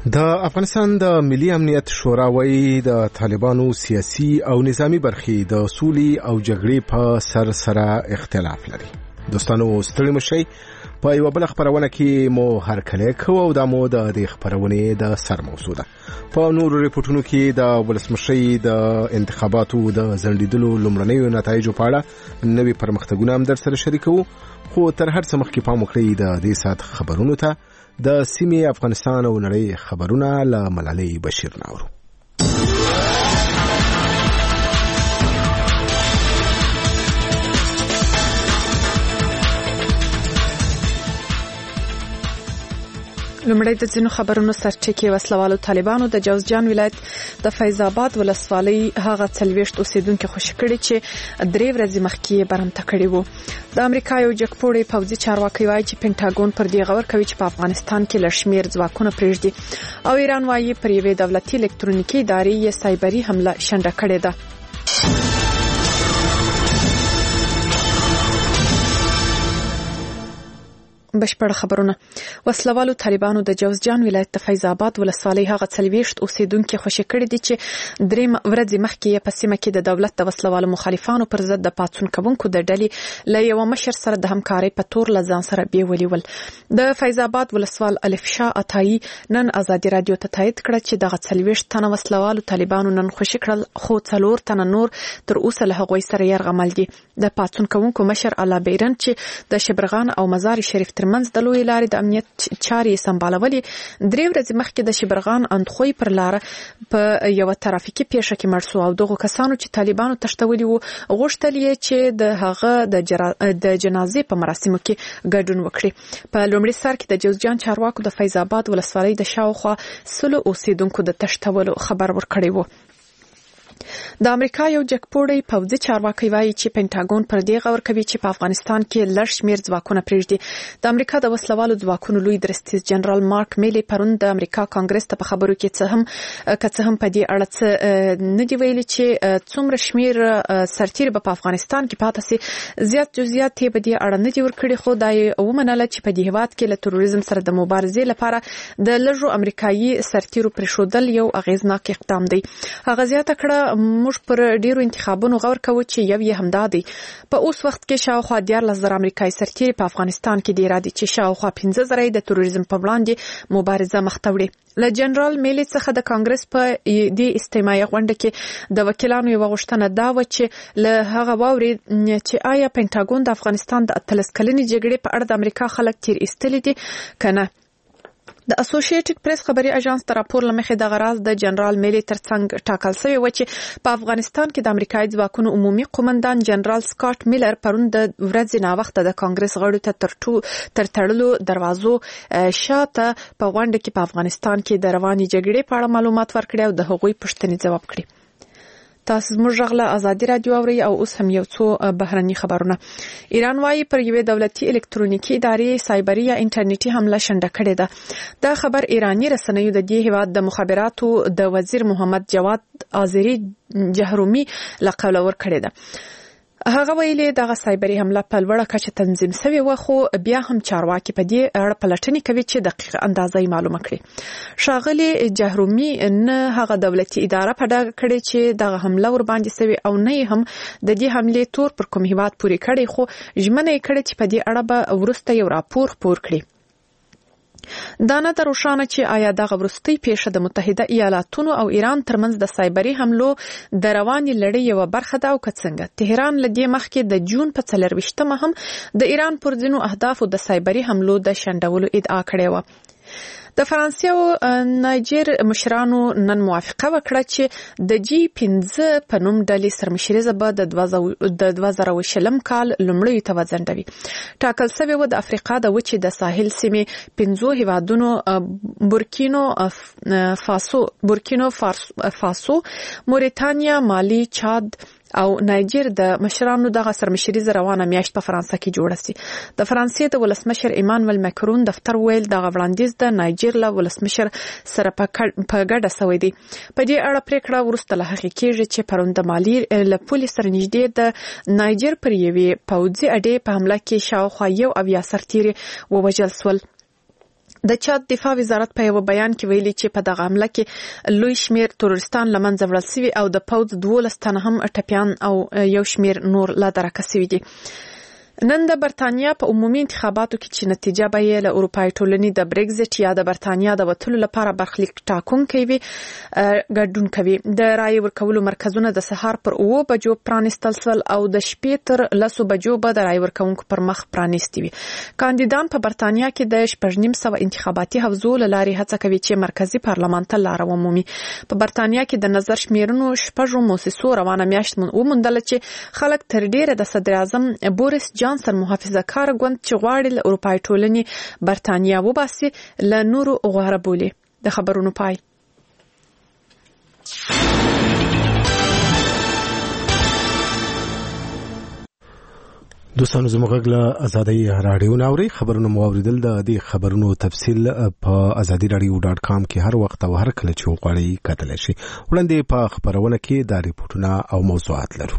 د افغانستان د ملي امنیت شورا وايي د طالبانو سیاسي او نظامی برخې د سولې او جګړې په سره اختلاف لري. دوستانو ستړي مشي په یو بل خبرونه کې مو هر کله کوو او د مو د خبرونه د سر موضوع ده. په نورو ریپورتونو کې د ولسمشي د انتخاباتو د ځنډیدلو لومړنیو نتایجو په اړه نوې پرمختګونه هم در سره شریکو. خو تر هر څه مخکې پام وکړئ د دې سات خبرونو ته. د سیمې افغانستان او نړۍ خبرونه له ملالۍ بشیر ناورو. لومړی د ځینو خبرونو سرچکه وسلوالو طالبانو د جوزجان ولایت د فیض آباد ولسوالۍ هغه 40 اوسیدونکو خوشی کړي چې درې ورځې مخکې برمته کړي وو. د امریکا یو جګپوړی پوځي چارواکي وایي چې پینټاګون پر دې غور کوي چې په افغانستان کې لشمیر ځواکونه پرېږدي او ایران وایي پر یوې دولتي الکترونیکي ادارې یې سایبري حمله شنډه کړې ده. بشپړ خبرونه. وسلوالو طالبانو د جوزجان ولایت د فیض آباد ولسوالۍ هغه 40 اوسیدونکو خوشی کړي دي چې درې ورځې مخکې په سیمه کې د دولت د وسلوالو مخالفانو پر ضد د پاتون کوونکو د ډلې له یو مشر سره د همکارۍ په تور لزان سره بیولي ول. د فیض آباد ولسوال الف شاه عطایی نن آزادي رادیو ته تایید کړ چې د 40 تنه وسلوالو طالبانو نن خوشی کړل خو 4 تنه نور تر اوسه له هغوی سره يرغمل دي. د پاتون کوونکو مشر الله بیرن چې د شبرغان او مزار شریف منځ د لوی لارې د امنیت چارې سمبالولې درې ورځې مخکې د شبرغان اندخوی پر لار په یو ترافیکي پیښه کې مړ شو او دغه کسانو چې طالبانو تشتولي وو غوښتل یې چې د هغه د جنازې په مراسمو کې ګډون وکړي. په لومړي سر کې د جوزجان چارواکو د فیض آباد ولسوالۍ د شاوخوا 100 اوسیدونکو د تشتولو خبر ورکړی وو. د امریکا یو جګپوړی پوځي چارواکي وایي چې پینټاګون پر دې غور کوي چې په افغانستان کې لږ شمیر ځواکونه پرېږدي. د امریکا د وسلوالو ځواکونو لوی درستیز جنرال مارک میلی پرون د امریکا کانګرس ته په خبرو کې څه هم په دې اړه څه نه دی ویلي چې څومره شمیر سرتیر په افغانستان کې پاتې سي. زیات جزئیات په دې اړه نه دی ورکړي خو دا ومنله چې په دې هیواد کې له تروریزم سره د مبارزې لپاره د لږو امریکایي سرتیرو پرېښودل یو اغیزناک اقدام دی. هغه زیاته کړه موږ پر ډیرو انتخابونو غور کوو چې یو یې همدا دی. په اوس وخت کې شاوخوا 14,000 امریکایي سرتیري په افغانستان کې دی را دي چې شاوخوا 15,000 د تروریزم په وړاندې مبارزه مخ ته وړي. له جنرال میلی څخه د کانګرس په دې استماعي غونډه کې د وکیلانو یو غوښتنه دا و چې له هغه واوري چې آیا پینټاګون د افغانستان د 13 کلنې جګړې په اړه د امریکا خلک تیر ایستلي دي کنه. د اسوسییټډ پریس خبري اژانس تر راپور لمخې د غراز د جنرال میلی ترڅنګ ټاکل شوی و چې په افغانستان کې د امریکایي ځواکونو عمومي قومندان جنرال سکاټ میلر پرون د ورځې نا وخت د کانګرس غړو ته تر تړلو دروازو شاته په غونډه کې په افغانستان کې د رواني جګړې په اړه معلومات ورکړي او د هغوی پوښتنې ځواب کړي. تاسو موږ غلا آزادي رادیو اوري او اوس هم یو څو بهرني خبرونه. ایران وايي پر یوې دولتي الکترونیکي ادارې سایبري یا انټرنیټي حمله شنډه کړې ده. دا خبر ایرانی رسنیو د دې هیواد د مخابراتو د وزیر محمد جواد آذری جهرومی له قوله ورکړې ده. هغه ویلي دغه سایبري حمله په لوړه کچه تنظیم شوې و خو بیا هم چارواکي په دې اړه پلټنې کوي چې دقیق اندازې معلومه کړي. ښاغلي جهرومی نه هغه دولتي اداره په ډاګه کړي چې دغه حمله ور باندې شوې او نه هم د دې حملې تور پر کوم هیواد پورې کړي خو ژمنه یې کړې چې په دې اړه به ورسته یو راپور خپور کړي. دا نه روښانه چې آیا دغه وروستۍ پیښه د متحده ایالاتونو او ایران ترمنځ د سایبري حملو د رواني لړۍ یو برخه ده او که څنګه. تهران له دې مخکې د جون په 24 هم د ایران پر ځینو اهدافو د سایبري حملو د شنډولو ادعا کړې و. د فرانسې او نایجر مشرانو نن موافقه وکړه چې د G15 په نوم ډلې سرمشریزه به د 2020 کال لومړی ته وځنډوي. ټاکل شوی و د افریقا د وچې د ساحل سیمې 15 هیوادونو بورکینو فاسو، موریتانیا، مالی، چاد او نایجر د مشرانو دغه سرمشریزه روانه میاشت په فرانسه کې جوړه سي. د فرانسې د ولسمشر ایمانوئل ماکرون دفتر ویل دغه وړاندیز د نایجر له ولسمشر سره په ګډه شوی دی. په دې اړه پریکړه ورسته له هغې کېږي چې پرون د مالي له پولې سره نږدې د نایجر پر یوې پوځي اډې په حمله کې شاوخوا 1 سرتیري ووژل شول. د چاد دفاع وزارت په یو بیان کې ویلي چې په دغه حمله کې لوی شمیر تروریستان لمنځه وړل شوي او د پوځ 12 تنه هم ټپیان او یو شمیر نور لا درکه شوي دي. نن د برتانیا په عمومي انتخاباتو کې چې نتیجه به یې له اروپای ټولنې د بریگزټ یا د برتانیا د وټلو لپاره برخلیک ټاکونکي وي ګډون کوي. د رای ورکولو مرکزونه د سهار پر 9 بجو پرانیستل شول او د شپې تر 10 بجو به د رای ورکونکو پر مخ پرانیستي وي. کاندیدان په برتانیا کې د 1500 انتخاباتي حوزو لاري هڅه کوي چې مرکزی پارلمان ته لار ومومي. په برتانیا کې د نظر شمیرنو شپږو موسسو روانه میاشت وموندل چې خلک تر ډیره د صدر اعظم بوریس جانسن محافظه کار ګوند چې غواړي له اروپای ټولنې برتانیا وباسي له نورو غوړه بولي. د خبرونو پای. دوستانو زموږ له ازادي رادیو ناوري خبرونه موریدل د دې خبرونو تفصیل په azadiradio.com کې هر وخت او هر کله چې وغواړئ کتلی شئ. وړاندې په خبرونه کې دا ریپورتونه او موضوعات لرو.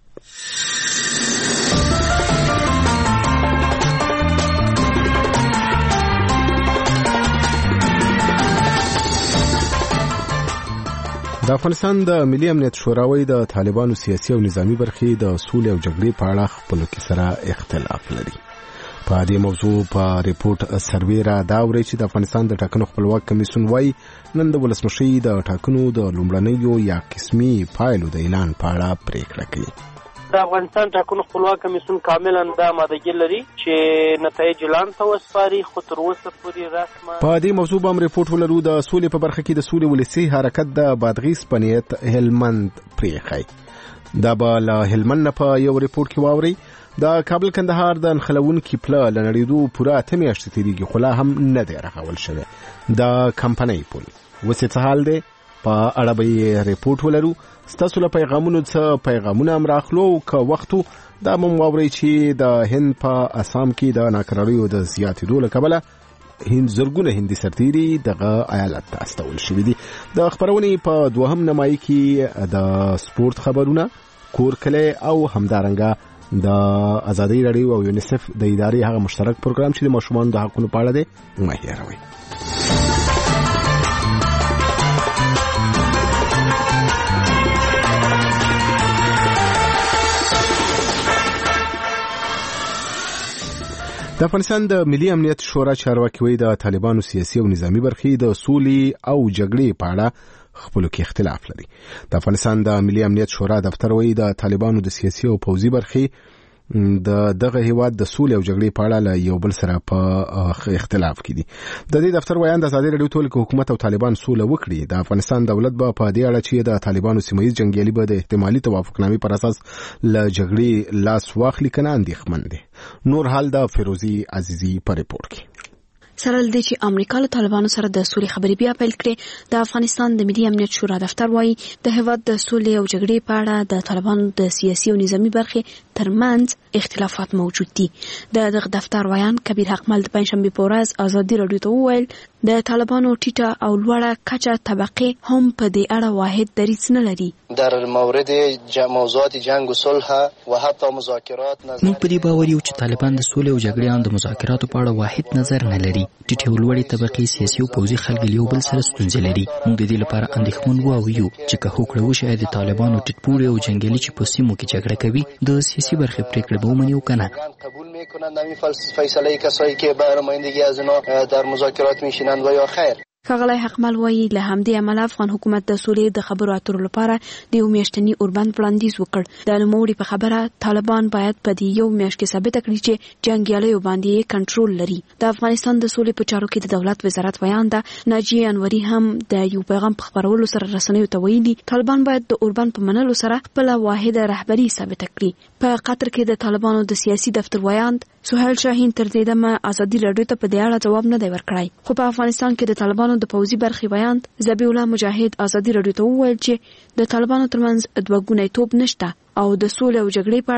د افغانستان د ملي امنیت شوراوی د طالبانو سیاسي او نظامی برخې د سولې او جګړې په اړه خپلو کې سره اختلاف لري. په دې موضوع په ریپورت سروې را دا وری چې د افغانستان د ټاکنو خپلواک کمیسیون وايي نن د ولسمشي د ټاکنو د لومړنیو یا قسمي پایلو د اعلان په اړه پریکړه کوي. د افغانستان ټاکنو خپلواک کمیسیون کاملا د مادهګي لري چې نتایج اعلان ته وسپاري خو تر اوسه پورې رسمه. په دې موضوع باندې ریپورت ولرو. د سولې په برخه کې د سولې ولسی حرکت د بادغیس پنیت هلمند پریخي دا به له هلمند په یو ریپورت کې واوري. د کابل کندهار د انخلون کې پلا لنړیدو پورا ته میاشتې تیریږي خو لا هم نه دی راغول شوی. د کمپنۍ پول وسې څه حال دی په اړه به ریپورت ولرو. ستاسو له پیغامونو څخه پیغامونه هم راخلو که وختو دا مو واورئ چې د هند په اسام کې د ناکراریو د زیاتېدو له کبله زرګونه هندي سرتیري دغه ایالت ته استول شوي دي. د خبرونې په دوهم نمایي کې د سپورت خبرونه کور کلی او همدارنګه د ازادي رادیو او یونیسف د ادارې هغه مشترک پروګرام چې د ماشومانو د حقونو په اړه دی مه هېروئ. د افغانستان د ملي امنیت شورا چارواکي وایي د طالبانو سیاسي او نظامی برخې د سولې او جګړې په اړه خپلو کې اختلاف لري. د افغانستان د ملي امنیت شورا دفتر وایي د طالبانو د سیاسي او پوځي برخې دغه هیواد د سولې او جګړې په اړه له یو بل سره په اختلاف کې دي. د دې دفتر وایي د ازادي رادیو ټول حکومت او طالبان سوله وکړي. د افغانستان دولت به په دې اړه چې د طالبانو سیمایي جنگیالي به د احتمالي توافقنامې پر اساس له جګړې لاس واخلي کنه اندېښمن دي. نور حال د فیروزی عزیزی په ریپورت کې. سره لدې چې امریکا له طالبانو سره د سولې خبرې بیا پیل کړې. د افغانستان د ملي امنیت شورا دفتر وایي د هیواد د سولې او جګړې په اړه د طالبانو د سیاسي او نظامی برخې ترمنځ اختلافات موجود دي. دغه دفتر وایان کبیر حقمل د پنځشنبه په ورځ ازادي رادیو ته وویل د طالبانو ټیټه او لوړه کچه طبقه هم په دې اړه واحد دریځ نه لري. در مورد موضوعات جنگ و صلح و حتی مذاکرات نظر موږ په دې باور یو چې طالبان د سولې او جګړې د مذاکراتو په اړه واحد نظر نه لري. ټیټې او لوړې طبقې سیاسي او پوځي خلک یو بل سره ستونزې لري. موږ د دې لپاره اندېښمن وو او یو چې که هوکړه وشي د طالبانو ټیټپوړي او جنګیالي چې په سیمو کې جګړه کوي د سیاسي برخې پریکړه به ومني او کنه قبول میکنند همین فیصله کسایی که به نمایندگی از اینا در مذاکرات میشینند و یا خیر. ښاغلی حقمل وایي له همدې امله افغان حکومت د سولې د خبرو اترو لپاره د یو میاشتني اوربند وړاندیز وکړ. د نوموړي په خبره طالبان باید په دې یو میاشت کې ثابته کړي چې جنګیالیو باندې کنټرول لري. د افغانستان د سولې په چارو کې د دولت وزارت ویانده ناجیه انوري هم د یو پیغام په خبرولو سره رسنیو ته ویلي طالبان باید د اوربند په منلو سره خپل واحده رهبري ثابته کړي. په قطر کې د طالبانو د سیاسي دفتر ویاند سهیل شاهین تر دې دمه ازادي رادیو ته په دې اړه جواب نه دی ورکړی. خو په افغانستان کې د طالبانو د پوځي برخې ویاند ذبیح الله مجاهد ازادي رادیو ته وویل چې د طالبانو ترمنځ دوه ګونی توب نشته او د سولې او جګړې په اړه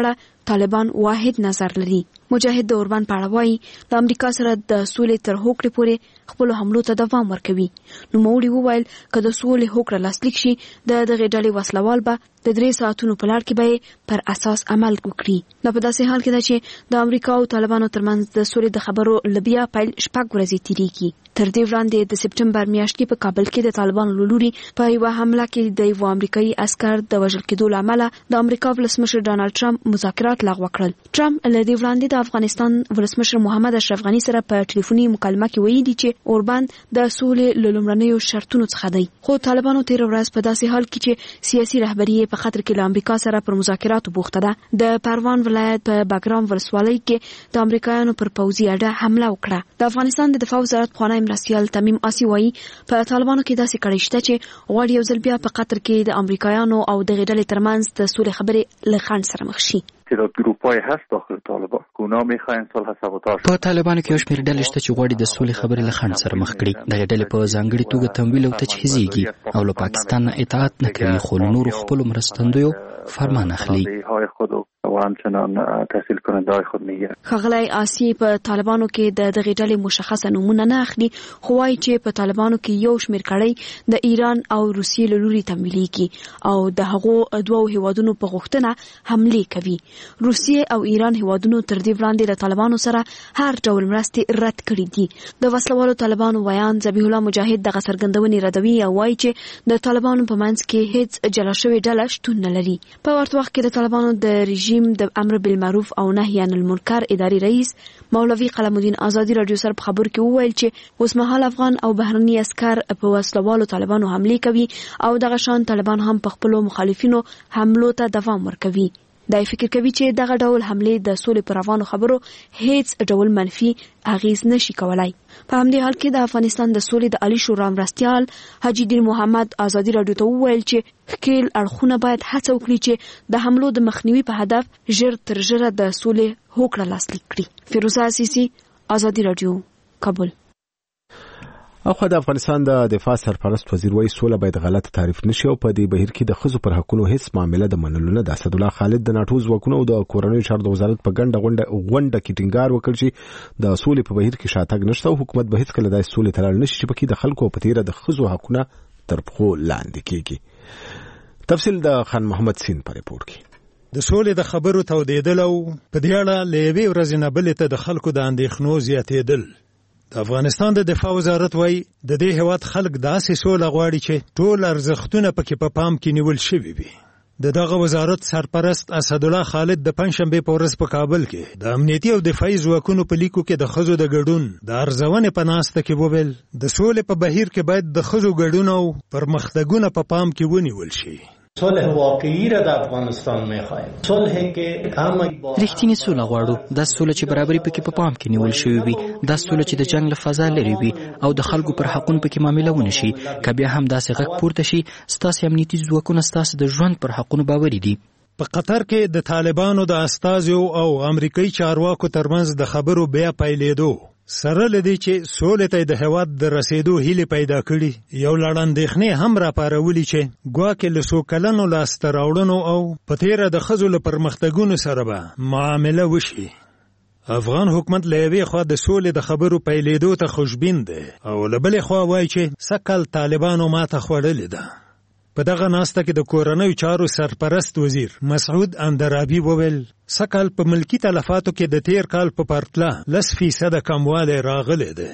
طالبان واحد نظر لري. مجاهد د اوربان په اړه وایي د امریکا سره د سولې تر هوکړې پورې خپل حملو ته دوام ورکوي. نو موري وویل که د سولې هوکړه لاسلیک شي د دغه ډلې وسلوال به د 3 ساعتونو په لړ کې به پر اساس عمل وکړي. دا په داسې حال کې ده چې د امریکا او طالبانو ترمنځ د سولې د خبرو لبیا پیل 6 ورځې تیریږي. تر دې وړاندې د سپټمبر میاشت کې په کابل کې د طالبانو لوري په یو حمله کې د یو امریکایي عسكر د وژل کېدو لامل د امریکا ولسمشر ډانلډ ټرمپ مذاکرات لغوه کړل. ټرمپ له دې وړاندې د افغانستان ولسمشر محمد اشرف غني سره په ټلیفوني مکالمه کې ویلي چې اوربان د سولې له لومړنیو شرطونو څخه دی. خو طالبانو تیر ورځ په داسې حال کې چې سیاسي رهبری په خطر کې له امریکا سره پر مذاکراتو بوخته ده د پروان ولایت په باګرام ولسوالۍ کې د امریکایانو پر پوځي اډه حمله وکړه. د افغانستان د دفاع وزارت خوانی مرستیال تمیم آسی وایي په طالبانو کې داسې کړی شته چې غواړي یو ځل بیا په قطر کې د امریکایانو او د غډلې ترمنځ د سولې خبرې له خنډ سره مخ شي. تعداد گروپ‌های هست داخل طالبان که اونا میخواین صلح سابوتاژ. په طالبانو کې یو شمېر ډلې شته چې غواړي د سولې خبرې له خنډ سره مخ کړي. دغه ډلې په ځانګړي توګه تمویل او تجهیزېږي او له پاکستان نه اطاعت نه کوي خو له نورو خپلو مرستندویو فرمان اخلي. و همچنان تحصیل کننده های خود میگیرن. ښاغلی آسی په طالبانو کې د دغه ډلې مشخصه نمونه نه اخلي خو وايي چې په طالبانو کې یو شمېر کړۍ د ایران او روسیې له لوري تمویلېږي او د هغو دوو هیوادونو په غوښتنه حملې کوي. روسیې او ایران هیوادونو تر دې وړاندې د طالبانو سره هر ډول مرستې رد کړي دي. د وسلوالو طالبانو ویان ذبیح الله مجاهد دغه څرګندونې ردوي او وايي چې د طالبانو په منځ کې هیڅ جلا شوې ډله شتون نه لري. په ورته وخت کې د طالبانو د رژیم د امر بالمعروف او نهي عن المنکر اداري رئیس مولوي قلم الدین آزادی رادیو سره په خبر کې وویل چې اوس مهال افغان او بهرني عسكر په وسلوالو طالبانو حمله کوي او دغه شان طالبان هم په خپل مخالفینو حملو ته دوام ورکوي. دا فکر کوي چې دغه ډول حمله د سولې پر روانو خبرو هیڅ ډول منفي اغیز نشي کولای. په همدې حال کې د افغانستان د سولې د عالی شورا مرستیال حاجی دین محمد آزادی رادیو ته وویل چې ښکیل اړخونه باید هڅه وکړي چې د حملو د مخنیوي په هدف ژر تر ژره د سولې هوکړه لاسلیک کړي. فیروزه عزیزی، آزادی رادیو، کابل. اخو د افغانستان د دفاع سرپرست وزیر وایي سوله باید غلط تعریف نشي او په دې بهیر کې د ښځو پر حقونو هیڅ معامله د منلو نه ده. اسدالله خالد د ناټو ځواکونو او د کورنیو چارو د وزارت په غونډه کې ټینګار وکړ چې د سولې په بهیر کې شاتګ نشته او حکومت به هیڅکله د سولې ته لاړ نشي چې پکې د خلکو په تیره د ښځو حقونه تر پښو لاندې کیږي. تفصیل د خان محمد سین په ریپورت کې. د سولې د خبرو تودېدل او په دې اړه له یوې ورځې نه بلې ته د خلکو د اندېښنو زیاتېدل. د افغانستان د دفاع وزارت وایي د دې هیواد خلک داسې سوله غواړي چې ټول ارزښتونه پکې په پام کې نیول شوي وي. دغه وزارت سرپرست اسدالله خالد د پنځشنبې په ورځ په کابل کې د امنیتي او دفاعي ځواکونو په لیکو کې د ښځو د ګډون د ارزونې په ناسته کې وویل د سولې په بهیر کې باید د ښځو ګډون او پرمختګونه په پام کې ونیول شي. صلح واقعی را در افغانستان می‌خواهیم. صلحی که همه رښتینی سوله غواړو. دا سوله چې برابري پکې په پام کې نیول شوی وي، دا سوله چې د جنگ له فضا لري وي او د خلکو پر حقونو پکې معامله ونه شي. که بیا هم داسې غږ پورته شي ستاسو امنیتي ځواکونه ستاسو د ژوند پر حقونو باوري دي. په قطر کې د طالبانو د استازو او امریکایي چارواکو ترمنځ د خبرو بیا پیلېدو سره لدی چې سولې ته د هیواد د رسیدو هیله پیدا کړي یو لړندېخنې هم را پارولي چې ګواکې له څو کلونو لاسته راوړنو او په تیره د ښځو له پرمختګونو سره به معامله وشي. افغان حکومت له یوې خوا د سولې د خبرو پیلېدو ته خوشبین دی او له بلې خوا وایي چې سږ طالبانو ماته خوړلې ده. په دغه ناسته کې د کورنیو چارو سرپرست وزیر مسعود اندرابي وویل سږ په ملکی تلفاتو کې د تیر کال په پرتله 10% کموالی راغلی دی.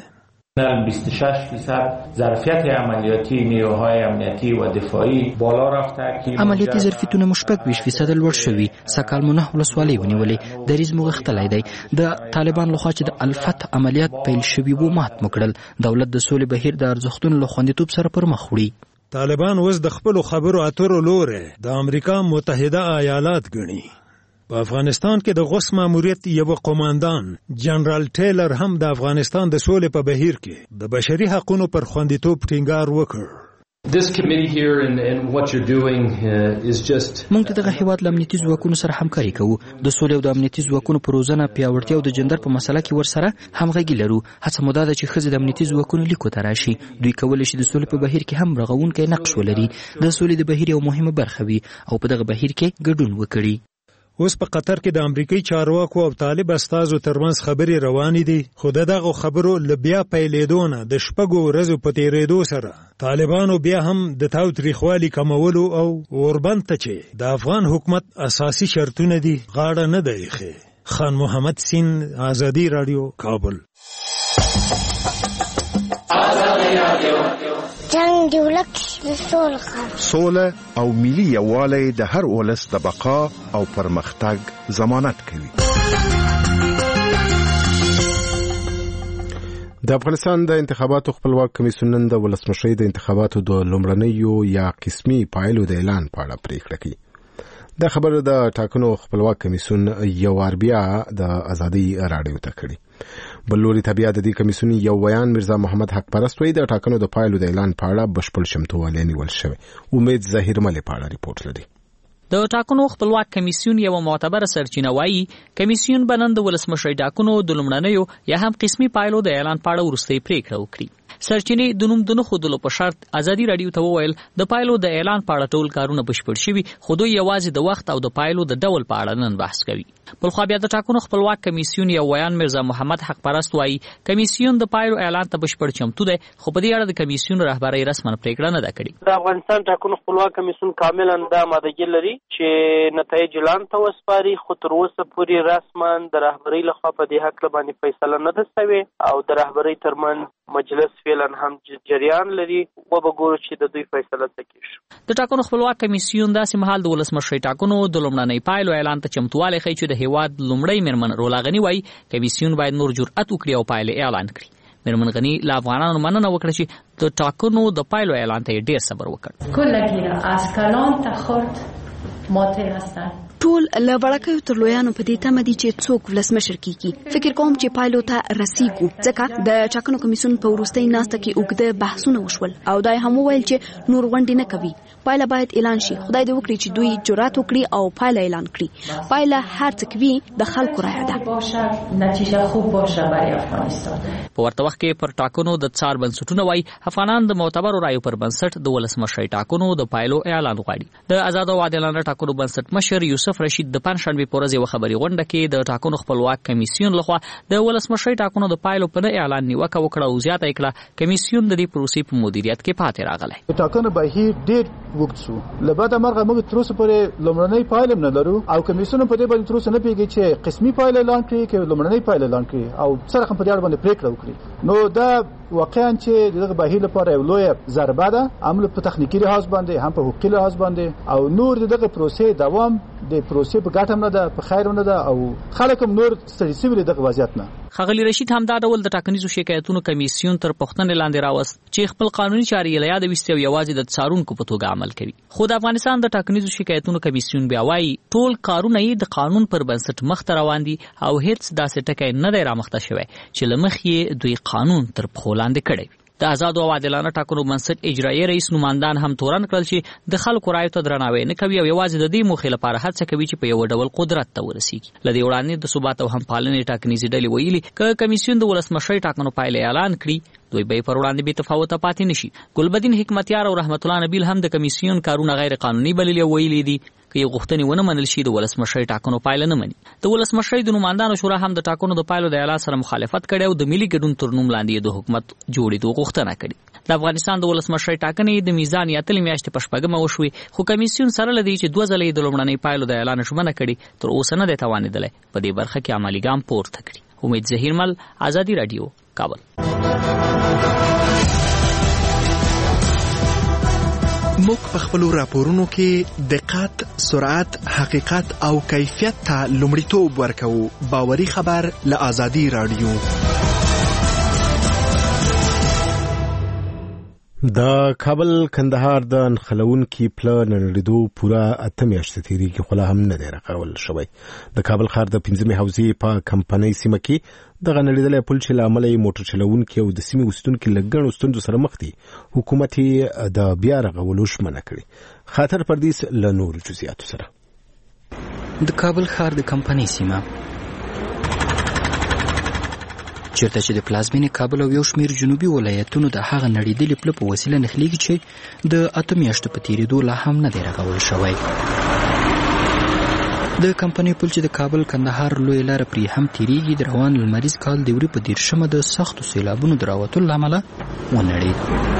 26% ظرفیت عملیاتی نیروهای امنیتی و دفاعی بالا رفته که عملیاتی ظرفیتونه مو 26% لوړ شوي. سږ کال مو 9 ولسوالۍ ونیولې. دریځ مو غښتلی دی. د طالبان لخوا چې د الفتح عملیات پیل شوي وو مات مو کړل. دولت د سولې بهیر د ارزښتونو له خوندیتوب سره پر مخ وړي. طالبان اوس د خپلو خبرو اترو لوري د امریکا متحده ایالات ګڼي. په افغانستان کې د غوث ماموریت یو قوماندان جنرال ټیلر هم د افغانستان د سولې په بهیر کې د بشري حقوقو پر خوندیتوب ټینګار وکړ. This committee here and what you're doing is just موږ دغه هیواد له امنیتي ځواکونو سره همکاري کوو. د سولې او د امنیتي ځواکونو په روزنه پیاوړتیا او د جندر په مسله کې ورسره همغږي لرو. هڅه مو دا ده چې ښځې د امنیتي ځواکونو لیکو ته راشي. دوی کولی شي د سولې په بهیر کې هم رغونکی نقش ولري، د سولې د بهیر یو مهمه برخه وي او په دغه بهیر کې ګډون وکړي. اوس په قطر کې د امریکای چارواکو او طالب استازو ترمنځ خبرې روانې دي، خو دغه خبرو له بیا پیلېدو نه د شپږو ورځو په تېرېدو سره طالبانو بیا هم د تاوتریخوالي کمولو او اوربند ته چې د افغان حکومت اساسي شرطونه دي غاړه نه دی ایښې. خان محمد سین، آزادي رادیو، کابل. جنگ دی ولک سوله خبر، سوله او ملي یووالی د هر ولس د بقا او پرمختګ ضمانت کوي. د افغانستان د انتخاباتو خپلواک کمیسیون نن د ولسمشرۍ د انتخاباتو د لومړنیو یا قسمي پایلو د اعلان په اړه پریکړه کوي. دا خبره د ټاکنو خپلواک کمیسیون یو وار بیا د آزادي رادیو ته کړي. بل لوري بیا د دې کمیسیون یو ویان میرزا محمد حق پرست وایي د ټاکنو د پایلو د اعلان په اړه بشپړ چمتووالی نیول شوی. امید ظاهر ملي په اړه ریپورت لري. د ټاکنو خپلواک کمیسیون یو معتبر سرچینه وایي کمیسیون بنن د ولسمشرۍ ټاکنو د لومړنیو یا هم قسمي پایلو د اعلان په اړه وروستۍ پریکړه وکړي. سرچینې د نوم د نه ښودلو په شرط ازادي رادیو ته وویل د پایلو د اعلان په اړه ټول کارونه بشپړ شوي، خو دوی یوازې د وخت او د پایلو د ډول په اړه نن بحث کوي. بلخوا بیا د ټاکنو خپلواک کمیسیون یو ویان میرزا محمد حق پرست وایي کمیسیون د پایلو اعلان ته بشپړ چمتو دی، خو په دې اړه د کمیسیون رهبرۍ رسما پریکړه نه ده کړې. د افغانستان ټاکنو خپلواک کمیسیون کاملا دا مادهګي لري چې نتایج اعلان ته وسپاري، خو تر اوسه پورې رسما د رهبرۍ لخوا په دې حق باندې فیصله نه ده شوې او د رهبرۍ ترمن مجلس فعلا هم جریان لري و به ګورو چې د دوی فیصله څه کیږي. د ټاکنو خپلواک کمیسیون داسې مهال د ولسمشرۍ ټاکنو د لومړنۍ پایلو اعلان ته چمتووالی ښیي چې د هیواد لومړی میرمن رولا غني وایي کمیسیون باید نور جرأت وکړي او پایلې اعلان کړي. میرمن غني له افغانانو مننه وکړه چې د ټاکنو د پایلو اعلان ته ډیر صبر وکړ. کلگی از کلان تا خرد ماته هستند. ټول له وړکیو تر لویانو په دې تمه دي چې څوک ولسمشر کیږي. فکر کوم چې پایلو ته رسیږو، ځکه د ټاکنو کمیسیون په وروستۍ ناسته کې اوږده بحثونه وشول او دا هم وویل چې نور غونډې نه کوي. پایله باید اعلان شي. خدای دې وکړي چې دوی جرأت وکړي او پایله اعلان کړي. پایله هر څه کوي د خلکو رایه ده. نتیجه خوب باشه برای افغانستان. په ورته وخت کې پر ټاکنو د څار بنسټونه وایي افغانان د معتبرو رایو پر بنسټ د ولسمشرۍ ټاکنو د پایلو اعلان غواړي. د آزاد او عادلانه ټاکنو بنسټ مشر یوسف رشید د پنځشنبه په ورځ یو خبري غونډه کې د ټاکنو خپلواک کمیسیون لخوا د ولسمشرۍ ټاکنو د پایلو په اعلان نیوکه وکړه او زیاته کړه کمیسیون د دې پروسې په مدیریت کې پاتې راغلی. ټاکنو بهیر ډېر وګت شو، لباده مرغه موږ تر اوسه پورې لومړنۍ پایله نه لرو او کمیسیون په دې باندې تر اوسه نه پیږي چې قسمي پایله اعلان کړي کې لومړنۍ پایله اعلان کړي او سره هم په دې اړه باندې پریکړه وکړي. نو دا واقعا چې دغه بهیر لپاره یو لوی ضربه ده، هم په تخنیکی لحاظ باندې هم په حقوقي لحاظ باندې او نور دغه پروسې دوام د پروسې په ګټه نه ده، په خیر نه ده او خلک هم نور ستړي شوي دغه وضعیت نه. ښاغلي رشید هم دا ډول د ټاکنیزو شکایتونو کمیسیون تر پوښتنې لاندې راوست چې خپل قانوني چارې له یاده ویستي او یوازې د څارونکو په توګه عمل کوي. خو د افغانستان د ټاکنیزو شکایتونو کمیسیون بیا وایي ټول کارونه یې د قانون پر بنسټ مخته روان دي او هیڅ داسې ټکی نه دی رامخته شوی چې له مخې یې دوی قانون تر پښو لاندې کړی وي. د آزاد او عادلانه ټاکنو بنسټ اجرایي رئیس نوماندان هم تورن کړل چې د خلکو رایو ته درناوی نه کوي او یوازې د دې موخې لپاره هڅه کوي چې په یو ډول قدرت ته ورسیږي. له دې وړاندې د ثبات او همپالنې ټاکنیزې ډلې ویلي که کمیسیون د ولسمشرۍ ټاکنو پایلې اعلان کړي دوی به پر وړاندې بې تفاوته پاتې نشي. ګلبدین حکمتیار او رحمت الله نبیل هم د کمیسیون کارونه غیر قانوني بللي ویلي دي که یو غوښتنې ونه منل شي د ولسمشرۍ ټاکنو پایله نه مني. د ولسمشرۍ د نوماندانو شورا هم د ټاکنو د پایلو د اعلان سره مخالفت کړی او د ملي ګډون تر نوم لاندې د حکومت جوړېدو غوښتنه کړې. د افغانستان د ولسمشرۍ ټاکنې د میزان یا تلې میاشتې په شپږمه وشوې خو کمیسیون سره لدی چې 2 ځله د لومړنۍ پایلو د اعلان ژمنه کړې تر اوسه نه دی توانېدلی په دې برخه کې عملي ګام پورته کړي. امید ظهیرمل، آزادي رادیو، کابل. موږ په خپلو راپورونو کې دقت، سرعت، حقیقت او کیفیت ته لومړیتوب ورکوو. باوري خبر له آزادي رادیو. د کابل کندهار د نښلونکي پله نړېدو پوره 8 میاشتې تېرېږي خو لا هم نه دی رغول شوی. د کابل ښار د 5مې حوزې په کمپنۍ سیمه کې دغه نړېدلی پل چې له امله یې موټر چلوونکي او د سیمې اوسېدونکي له ګڼو ستونزو سره مخ دي، حکومت یې د بیا رغولو ژمنه کړې. خاطر پردیس له نورو جزئیاتو سره. د کابل ښار د کمپنۍ سیمه چیرته چې د پلازمینې کابل او یو شمېر جنوبي ولایتونو د هغه نړېدلي پله په وسیله نښلېږي چې د 8 میاشتو په تېرېدو لا هم نه دی رغول شوی. د کمپنۍ پل چې د کابل کندهار لوی لار پرې هم تیریږي د روان لمریز کال د وری په 13مه د سختو سیلابونو د راوتلو له امله ونړېد.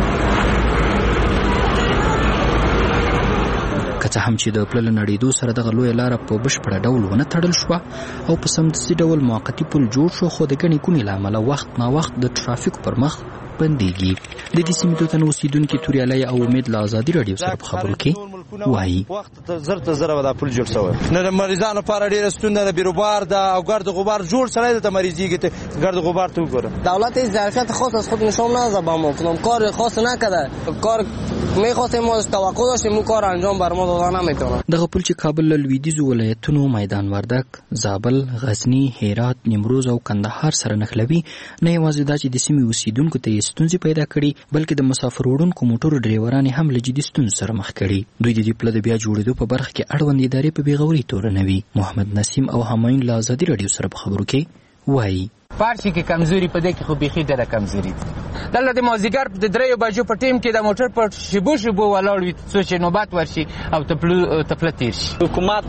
که څه هم چې د پل له نړېدو سره دغه لویه لاره په بشپړه ډول ونه تړل شوه او په سمدستي ډول موقتي پل جوړ شو، خو د ګڼې ګوڼې له امله وخت ناوخت د ټرافیک پر مخ بندېږي. د دې سیمې دوتن اوسېدونکي توریالی او امید له ازادي راډیو سره په خبرو کې وایي وخت زر ته زره دا پل جوړ شوی نه د مریضانو لپاره ډېره ستونزه ده، بیروبار ده او ګرد غبار جوړ سړی دلته مریضیږي. ته ګرد غبار تو وګوره. دولت هیچ ظرفیت خاص از خود نشان نداده به ما، کار خاص نکرده. کار می‌خواستیم ما توقع داشتیم اون کار انجام بر ما داده نمیتونه. دغه پل چې کابل له لویدیځو ولایتونو میدان وردک، زابل، غزنی، هرات، نیمروز او کندهار سره نښلوي، نه یوازې دا چې د سیمې اوسېدونکو ته یې ستونزې پیدا کړي، بلکې د مسافر وړونکو موټرو ډریوران هم له جدي ستونزو سره مخ کړي. دوی د دې پله د بیا جوړېدو په برخه کې اړوند ادارې په بېغورۍ تورنوي. محمد نسیم او همایون له ازادي راډیو سره په خبرو کې وایي پارچې کې کمزوري په دې کې خو بیخي ډېره کمزوري ده. دلته د مازدیګر د 3 بجو په ټیم کې د موټر په شیبو ولاړ وي څو چې نوبت ورشي او تپله تیر شي. حکومت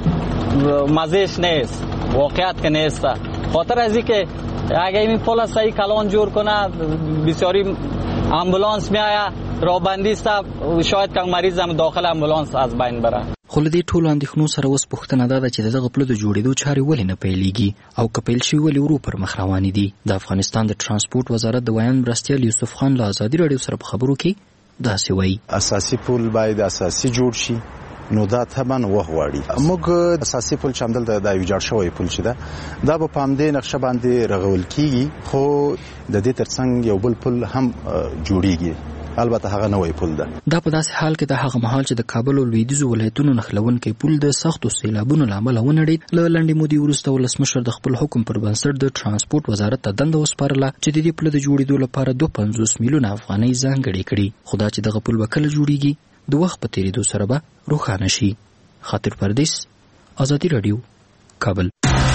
مزهش نیست، واقعیت که نیست. خاطر از اینکه اگه این پل صحیح کلان جور کنه بسیاری امبولانس میآید رابندی است، شاید که مریض هم داخل امبولانس از بین بره. خو له دې ټولو اندېښنو سره اوس پوښتنه دا ده چې د دغه پله د جوړېدو چارې ولې نه پیلېږي او که پیل شوي ولې ورو پر مخ روانې دي. د افغانستان د ترانسپورټ وزارت د ویاند مرستیال یوسف خان له ازادي راډیو سره په خبرو کې داسې وایي اساسي پل باید اساسي جوړ شي، نو دا طبعا وخت غواړي. موږ اساسي پل چې همدلته دا ویجاړ شوی پل چې دا به په همدې نقشه باندې رغول کیږي، خو د دې ترڅنګ یو بل پل هم جوړیږي، البته هغه نوې پل ده. دا په داسې حال کې د هغه مهال چې د کابل او لویدیځو ولایتونو نښلونکی پل د سختو سیلابونو له امله ونړېد، له لنډې مودې وروسته ولسمشر د خپل حکم پر بنسټ د ترانسپورټ وزارت ته دنده وسپارله چې د دې پله د جوړېدو لپاره 250 میلیونه افغانۍ ځانګړې کړي. خو دا چې دغه پل به کله جوړیږي د وخت په تیریدو سره به روښانه شي. خاطر پردیس، ازادي راډیو، کابل.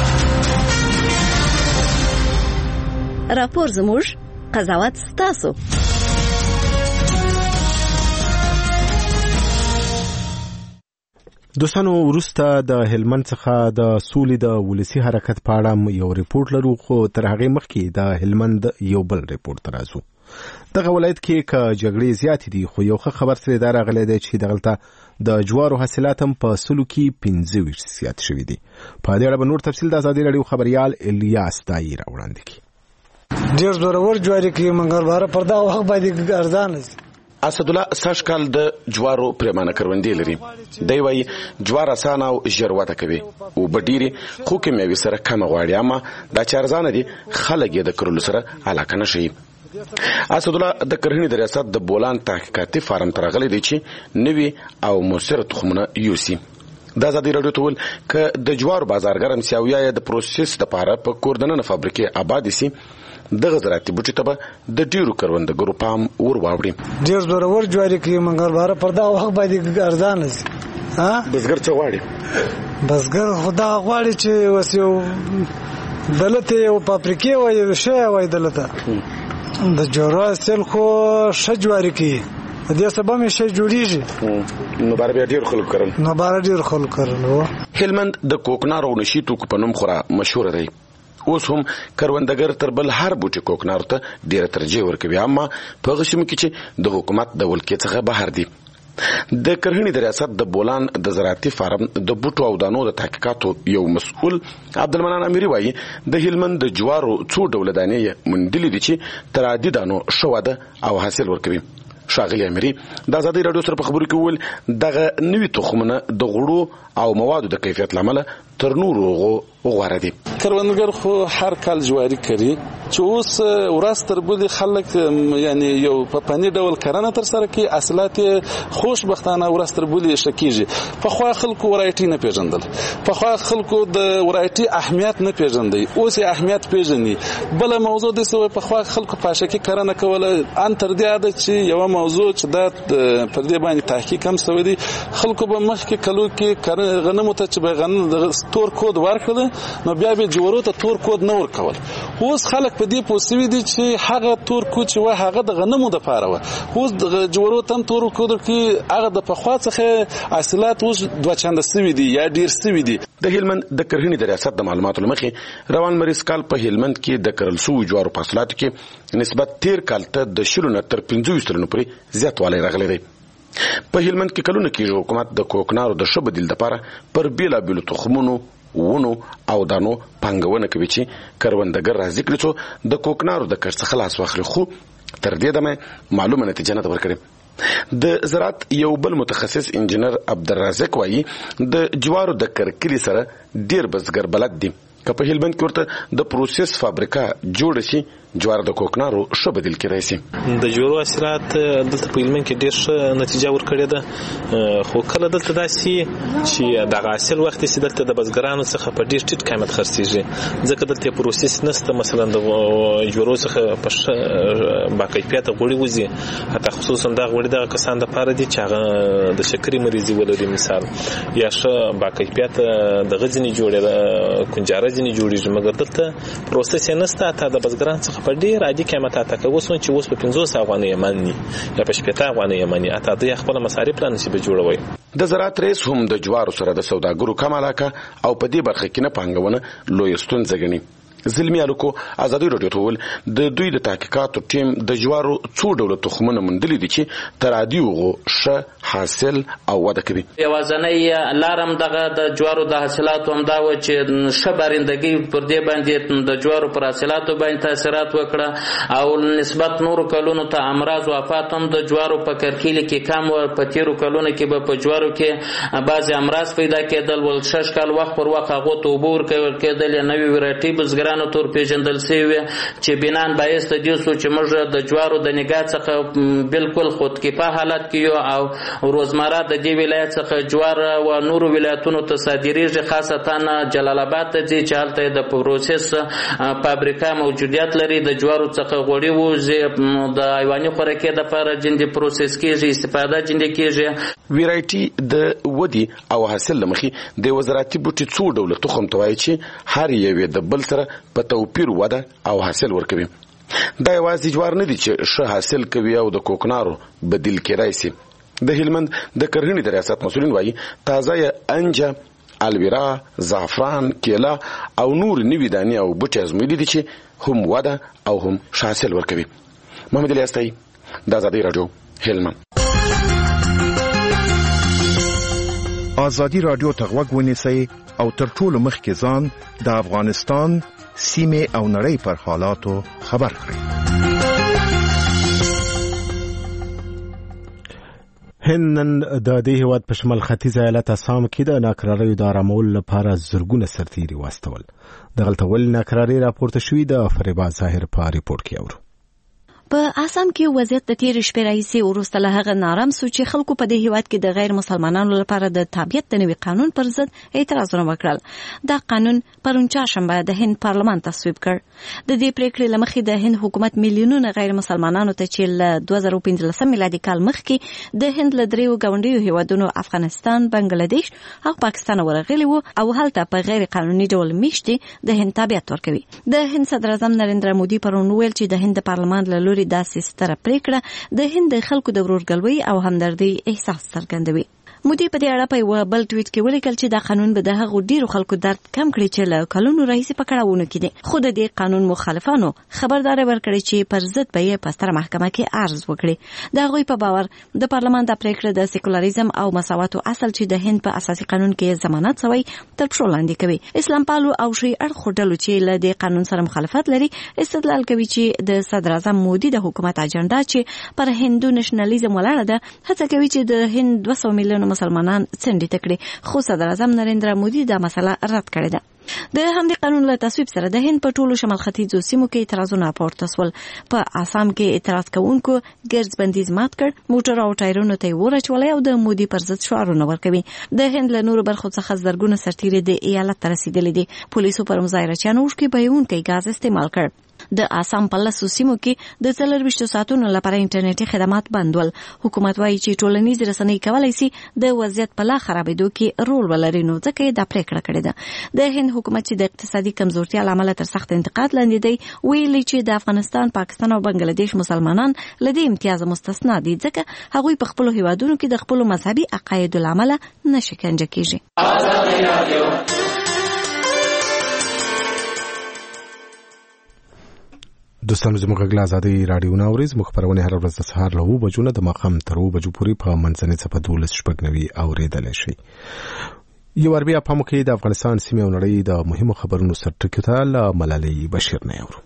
راپور زموږ، قضاوت ستاسو. دوستانو وروسته د هلمند څخه د سولې د ولسی حرکت په اړه یو ریپورت لرو، خو تر هغه مخکې د هلمند یو بل ریپورت راځو. دغه ولایت کې که جګړې زیاتې دي، خو یو ښه خبر سره دا راغلی دی چې دغلته د جوارو حاصلات هم په سلو کې 25 زیات شوي دي. په دې اړه به نور تفصیل د ازادي راډیو خبریال الیاس دای راوړاندې کړي. ډېر زورور جواري کې منګلواره پر دا وخت باندې ارزان دي. اسدالله سږ کال د جوارو پریمانه کروندې لري. دی وایي جوار اسانه او ژر وده کوي او بډيري خو کې مېوې سره کم غواړي، اما دا چې ارزانه دي خلک یې د کرلو سره علاقه نشي. اسدالله د کرهڼې د ریاست د بولان تحقیقاتي فارم ترغلي دی چې نوي او موثر تخمونه یوسي. د ازادي راډیو ته ویل که د جوارو بازارګرم سیاویا د پروسس لپاره په کوردننه فابریکې آباد سي، دغه زراعتي بوټي ته به د ډیرو کروندګرو پام ور واوړي. ډیر زورور جواري کې منګلواره پر دا وخت باندې ارزان دي. بزګر څه غواړي؟ بزګر خدا غواړي چې وسیو دلته او فابریکې وای شي وای دلته د جوړه سل خو شجواري کې دې سبا مې شي جوړیږي. نو بار بیا ډیر خلک کړل. هلمند د کوکنار او نشي توکو په نوم خورا مشهور دی. اوس هم کروندګر تر بل هر بوټي کوکنار ته ډیره ترجیح ورکوي، اما په غشم کې چې د حکومت د ولکې څخه بهر دي. د کرهڼې د ریاست د بولان د زراعتي فارم د بوټو او دانو د تحقیقاتو یو مسؤل عبدالمنان اميري وایي د هلمند د جوارو څو ډول دانې مندلې دي چې تر عادي دانو ښه واده او حاصل ورکوي. ښاغلي اميري د ازادي راډیو سره په خبرو کې وویل دغه نوي تخمونه د غوړو او موادو د کیفیت لامل تر نورو غوړه دي. کروندګر خو هر کال جواري کوي چې اوس ورستر بلی خلک یعنی یو په پنی ډول کرنه تر سره کې اصلات خوشبختانه ورستر بلی شکیږي. په خو خلکو ورایټي نه پیژندل، په خو خلکو د ورایټي اهمیت نه پیژندي، اوس یې اهمیت پیژني. بل موضوع د سوې په خو خلکو پاشکی کرنه کوله ان تر دې عادت چې یو موضوع چې د پر دې باندې تحقیق هم سوي دي. خلکو به مخکې کلو کې غنمو ته چې به غنم تور کود ورکړل نو بیا به جوړو ته تور کود نه ورکول. اوس خلک په دې پوسوي دي چې هغه تور کود چې وای هغه د غنمو د پاره و، اوس د جوړو تم تور کود کې هغه د پخوا څخه حاصلات اوس دوه چنده سوي دي یا ډیر سوي دي. د هلمند د کرهڼې د ریاست د معلوماتو لمخې روان مریض کال په هلمند کې د کرل شوو جوارو په حاصلاتو کې نسبت تیر کال ته د 20 نه تر 25 سلنو پورې زیاتوالی راغلی دی. په هلمند کې کلونه کېږي حکومت د کوکنارو د ښه بدیل دپاره پر بیلابیلو تخمونو ونو او دانو پانګونه کوي چې کروندګر راضي کړي څو د کوکنارو د کښت څخه لاس واخلي، خو تر دې دمه معلومه نتیجه نه ده ورکړې. د زراعت یو بل متخصص انجینر عبدالرازق وایي د جوارو د کرکلي سره ډیر بزګر بلد دي. که په هلمند کې ورته د پروسس فابریکه جوړ شي جوار د کوکنارو ښه بدیل کېدای شي. د جوارو حاصلات دلته په هلمند کې ډېر ښه نتیجه ورکړې ده، خو کله دلته داسې چې دغه حاصل وخت چې دلته د بزګرانو څخه په ډېر ټیټ قیمت خرڅېږي، ځکه دلته پروسس نشته. مثلا د جوارو څخه په ښه باکیفیته غوړي وځي، حتی خصوصا دغه غوړي دغه کسان دپاره دي چې هغه د شکرې مریضي ولري مثال، یا ښه باکیفیته دغه ځینې جوړې کنجاره ځینې جوړېږي، مګر دلته پروسس یې نشته. حتی د بزګرانو څخه په ډېر عادي قیمت اته کوي چې اوس په 50 افغانۍ مني یا په 50 افغانۍ مني، اته دوی خپل مصارف لا نشي به جوړوي. د زراعت رئیس هم د جوارو سره د سوداګرو کم علاقه او په دې برخه کې نه پانګونه لوی ستونزه ګڼي. زلمی الکو ازادي راډیو ته ول د دوی د تحقیقاتو ټیم د جوارو څو ډول تخمونه موندلي دي چې تر عادي وغو ښه حاصل او وده کوي. یوازنۍ لارم دغه د جوارو د حاصلاتو هم دا و چې ښه بارندګي پر دې باندې د جوارو پر حاصلاتو باندې تاثیرات وکړه او نسبت نورو کلونو ته امراض او آفات هم د جوارو په کرکیلي کې کم و. په تیرو کلونو کې به په جوارو کې بعضې امراض پیدا کېدل، ول 6 کال وخت پر وخت هغو ته اوبه ورکول کېدل، نوې وراټي بزګران تور پیژندل شوی چې بنان باعث د دې سو چې موږ د جوارو د نگاه څخه بالکل خودکفا حالت کې یو او روزمره د دې ولایت څخه جوار او نورو ولایتونو ته صادریږي، خاصتا جلال آباد ته چې هلته د پروسس فابریکه موجودیت لري. د جوارو څخه غوړي وځي د حیواني خوراکي لپاره جندي پروسس کېږي، استفاده جندي کېږي. ویرایټي د ودی او حاصل لمخې د وزارتي بوټي څو ډول تخم توای چې هر یو د بل سره په توپیر وده او حاصل ورکوي. دا یوازې جوار نه دي چې ښه حاصل کوي او د کوکنارو بدیل کېدای شي. د هلمند د کرهڼې د ریاست مسؤلین وایي تازه انجه، الویرا، زعفران، کیله او نور نوي دانې او بوټي ازمویلي دي چې هم وده او هم ښه حاصل ورکوي. محمد الیاس تایي، د ازادي راډیو، هلمند. ازادي راډیو ته غوږ ونیسئ او تر ټولو مخکې ځان د افغانستان سیمې او نړۍ پر حالاتو خبر کړئ. هند نن د دې هیواد په شمال ختیځ ایالت اسام کې د ناکراریو د آرامولو لپاره زرګونه سرتیري واستول. دغلته ولې ناکراري راپورته شوې د فریبا ظاهر په ریپورت کې اورو. په آسام کې وضعیت د تیر شپې راهیسې وروسته له هغه نارم سو چې خلکو په دې هیواد کې د غیر مسلمانانو لپاره د تابعیت د نوي قانون پر ضد اعتراضونه وکړل. دا قانون پرون چهارشنبه د هند پارلمان تصویب کړ. د دې پریکړې له مخې د هند حکومت میلیونونه غیر مسلمانانو ته چې له 2015 میلادي کال مخکې د هند له دریو ګاونډیو هیوادونو افغانستان، بنگلاديش او پاکستان ورغلي وو او هلته په غیر قانوني ډول میشتي د هند تابعیت ورکوي. د هند صدر اعظم نریندرا مودي پرون ویل چې د هند پارلمان له لوري داسې ستره پریکړه د هند د خلکو د ورورګلوۍ او همدردۍ احساس څرګندوي. مودي په دې اړه په یو بل ټویټ کې ولیکل چې دا قانون به د هغو ډیرو خلکو درد کم کړي چې له کلونو راهیسې په کړاوونو کې دي. خو د دې قانون مخالفانو خبرداری ورکړي چې پر ضد به یې په ستره محکمه کې عرض وکړي. د هغوی په باور د پارلمان د پریکړه د سیکولریزم او مساواتو اصل چې د هند په اساسي قانون کې ضمانت شوی تر پښو لاندې کوي. اسلام پالو او شی اړخو ډلو چې له دې قانون سره مخالفت لري استدلال کوي چې د صدر اعظم مودي د حکومت اجنډا چې پر هندو نېشنلیزم ولاړه ده هڅه کوي چې د هند 200 میلیونه مسلمانان څنډې تکړي. خو صدر اعظم نریندرا مودي دا مسله رد کړې ده. د همدې قانون له تصویب سره د هند په ټولو شمال ختیځو سیمو کې اعتراضونه پورته شول. په آسام کې اعتراض کوونکو ګرځ بندیز مات کړ، موټر او ټایرونو ته یې ورچولې او د مودي پر ضد شعارونه ورکوي. د هند له نورو برخو څخه زرګونه سرتیري د ایالت ته رسیدلي دي. پولیسو پر مظاهرچیانو اوښکې بهیونکی ګاز استعمال کړ. د آسام په لسو سیمو کې د 24 ساعتونو لپاره انټرنیټي خدمات بند ول. حکومت وايي چې ټولنیز رسنۍ کولی شي د وضعیت په لا خرابېدو کې رول ولري، نو ځکه یې دا پریکړه کړې ده. د هند حکومت چې د اقتصادي کمزورتیا له امله تر سخت انتقاد لاندې دی، ویلي چې د افغانستان، پاکستان او بنگلاديش مسلمانان له دې امتیاز مستثنا دي، ځکه هغوی په خپلو هیوادونو کې د خپلو مذهبي عقایدو له امله نه شکنجه کیږي. دوستانو زموږ غږ له ازادۍ راډیو نه اورئ. زموږ خپرونې هره ورځ د سهار له 7 بجو نه د ماښام تر 2 بجو پورې په منځنۍ څپه 12:90 اورېدلی شئ. یو ور بیا په موږ کې د افغانستان سیمې او نړۍ د مهمو خبرونو سرټکو ته له ملالۍ بشیر نه اورو.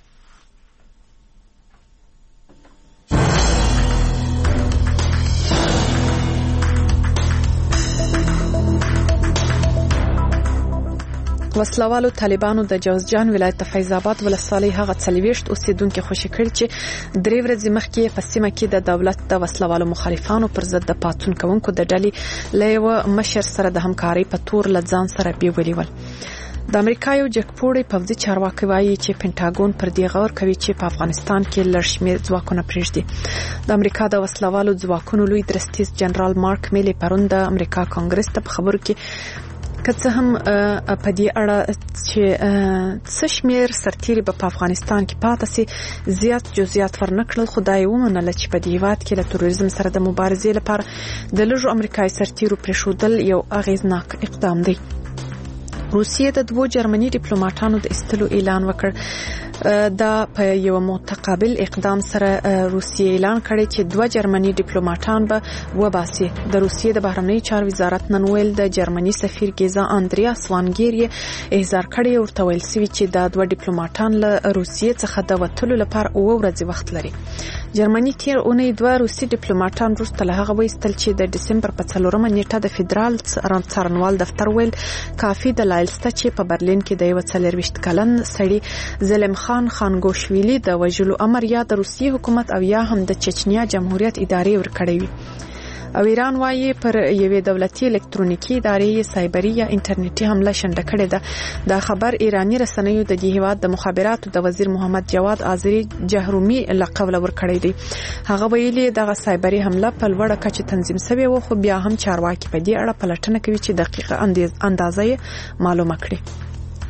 وسلوالو طالبانو د جوزجان ولایت د فیض آباد ولسوالۍ هغه 40 اوسیدونکو خوشي کړي چې 3 ورځې مخکې په سیمه کې د دولت د وسلوالو مخالفانو پر ضد د پاتون کوونکو د ډلې له یو مشر سره د همکارۍ په تور لځان سره بیولي ول. د امریکا یو جګپوړی پوځي چارواکي وایي چې پینټاګون پر دې غور کوي چې په افغانستان کې لړشمیر ځواکونه پرېږدي. د امریکا د وسلوالو ځواکونو لوی درستیز جنرال مارک میلی پرون د امریکا کانګرس ته په خبرو کې که څه هم په دې اړه چې څه شمیر سرتیري په افغانستان کې پاتې سي زیات جزئیات ورنکړل، خدای ومنله چې په دې هیواد کې له تروریزم سره د مبارزې لپاره د لږو امریکایي سرتیرو پرېښودل یو اغیزناک اقدام دی. روسیې د 2 جرمني ډیپلوماټانو د ایستلو اعلان وکړ. دا په یو متقابل اقدام سره روسیې اعلان کړی چې 2 جرمني ډیپلوماټان به وباسي. د روسیې د بهرنی چارو وزارت نن ویل د جرمني سفیر ګیزا اندریاس وانګیری احضار کړی او ورته ویل سوي چې دا 2 ډیپلوماټان له روسیې څخه د وټلو لپاره 2 ورځې وخت لري. جرمني تیر اونۍ 2 روسي ډیپلوماټان وروسته له هغه وایستل چې د دسمبر په 4 نیټه د فدرال څارنوال دفتر ویل کافي د لایلسته چې په برلین کې د 24 کلن سړي ظلم خان خانګوشویلی د وژلو امر یا د روسي حکومت او یا هم د چچنیا جمهوریت ادارې ورکړی وي. او ایران وايي پر یوې دولتي الکترونیکي ادارې سایبري یا انټرنیټي حمله شنډه کړې ده. دا خبر ایرانی رسنیو د دې هیواد د مخابراتو د وزیر محمد جواد آذری جهرومی لقب لور کړی دی. هغه ویلي دغه سایبري حمله په لوړه کچه تنظیم شوې و، خو بیا هم چارواکي په دې اړه پلټنه کوي چې دقیقه اندازه معلومه کړي.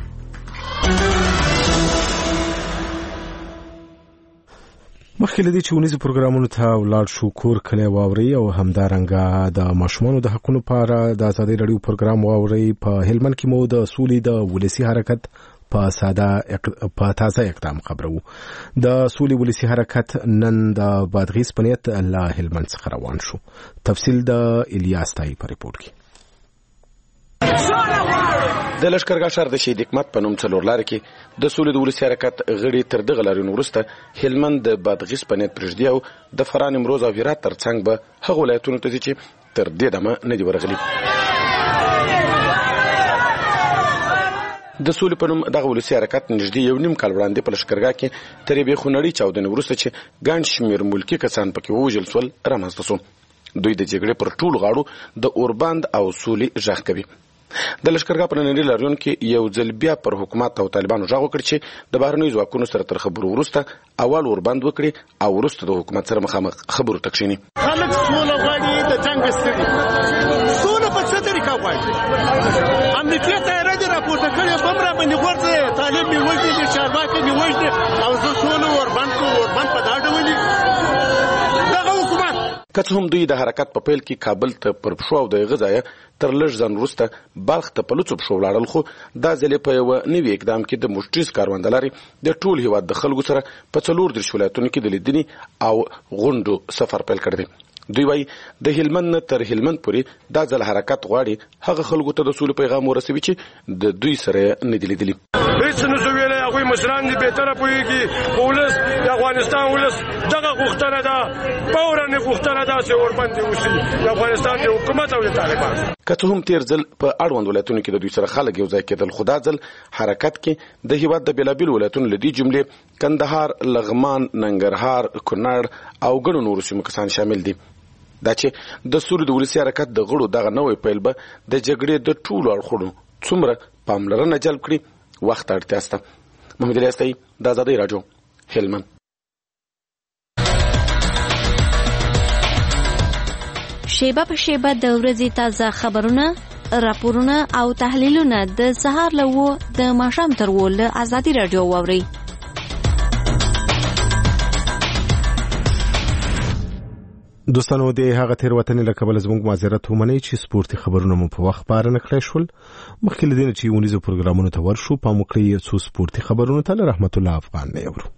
مخکې لدی چې ونیزو پروګرامونو ته ولاړ شو کور کلی واوري او همدارنګه د ماشومانو د حقونو لپاره د ازادۍ رادیو پروګرام واوري. په هلمند کې مو د سولې د ولسی حرکت په تازه اقدام خبرو. د سولې ولسی حرکت نن د بادغیس په نیت له هلمند څخه روان شو. تفصیل د الیاس تای په ریپورت کې. د لشکرګاه شهر د شهید حکمت په نوم څلور لارې کې د سولې د ولسي حرکت غړي تر دغه لارې وروسته هلمند د بادغیس په نیت پرېږدي او د فراه نیمروز او هرات تر څنګ به هغو ولایتونو ته ځي چې تر دې دمه نه دي ورغلي. د سولې په نوم دغه ولسي حرکت نږدې 1.5 کال وړاندې په لشکرګاه کې تر یوې خونړۍ چاودنې وروسته چې ګڼ شمېر ملکي کسان پکې ووژل شول رامنځته شو. دوی د جګړې پر ټولو غاړو د اوربند او سولې غږ کوي. د لشکرګاه په ننني لاریون کې یو ځل بیا پر حکومت او طالبانو غږ وکړ چې د بهرنیو ځواکونو سره تر خبرو وروسته اول اوربند وکړي او وروسته د حکومت سره مخامخ خبرو ته کښیني. خلک سوله غواړي، د جنګ ستړي سوله په څه طریقه غواړي. امنیتي تیاری دې راپورته کړی، بم را باندې غورځي، طالب مې وژني، چارواکي مې وژني او زه سوله اوربند په دا ډول دغه حکومت که څه هم دوی د حرکت په پیل کې کابل ته پر پښو او د هغه ځایه تر لږ ځان وروسته بلخ ته په لوڅو پښو ولاړل، خو دا ځل په یو نوي اقدام کې د موټریز کاروانلارې د ټول هیواد د خلکو سره په 34 ولایتونو کې د لیدنې او غونډو سفر پیل کړی دی. دوی وايي د هلمند نه تر هلمند پورې دا ځل حرکت غواړي هغه خلکو ته د سولې پیغام ورسوي چې د دوی سره نه دي لیدلي. هیڅ نه شو ویلی، هغوی مشران دي بهتره پوهېږي. ولس د افغانستان ولس دغه غوښتنه ده، فوراً یې غوښتنه ده چې اوربند وشي د افغانستان د حکومت او د طالبان. که څه هم تیر ځل په اړوند ولایتونو کې د دوی سره خلک یو ځای کېدل، خو دا ځل حرکت کې د هیواد د بېلابېلو ولایتونو له دې جملې کندهار، لغمان، ننګرهار، کونړ او ګڼو نورو سیمو کسان شامل دي. دا چې د سولې د ولسي حرکت د غړو دغه نوی پیل به د جګړې د ټولو اړخونو څومره پاملرنه جلب کړي وخت اړتیا شته. محمد الیاس د آزادۍ راډیو هلمند. شیبه په شیبه د ورځې تازه خبرونه، راپورونه او تحلیلونه د سهار له 9 د ماښام تر 10 له آزادۍ راډیو واورئ. دوستانو د هغه تیروتنې له کبله زموږ معذرت ومنئ چې سپورتي خبرونه مو په وخت پاره نه کړای شول. مخکې له دې نه چې ونیزو پروګرامونو ته ورشو، پام وکړئ څو سپورتي خبرونه ته له رحمت الله افغان نه اورو.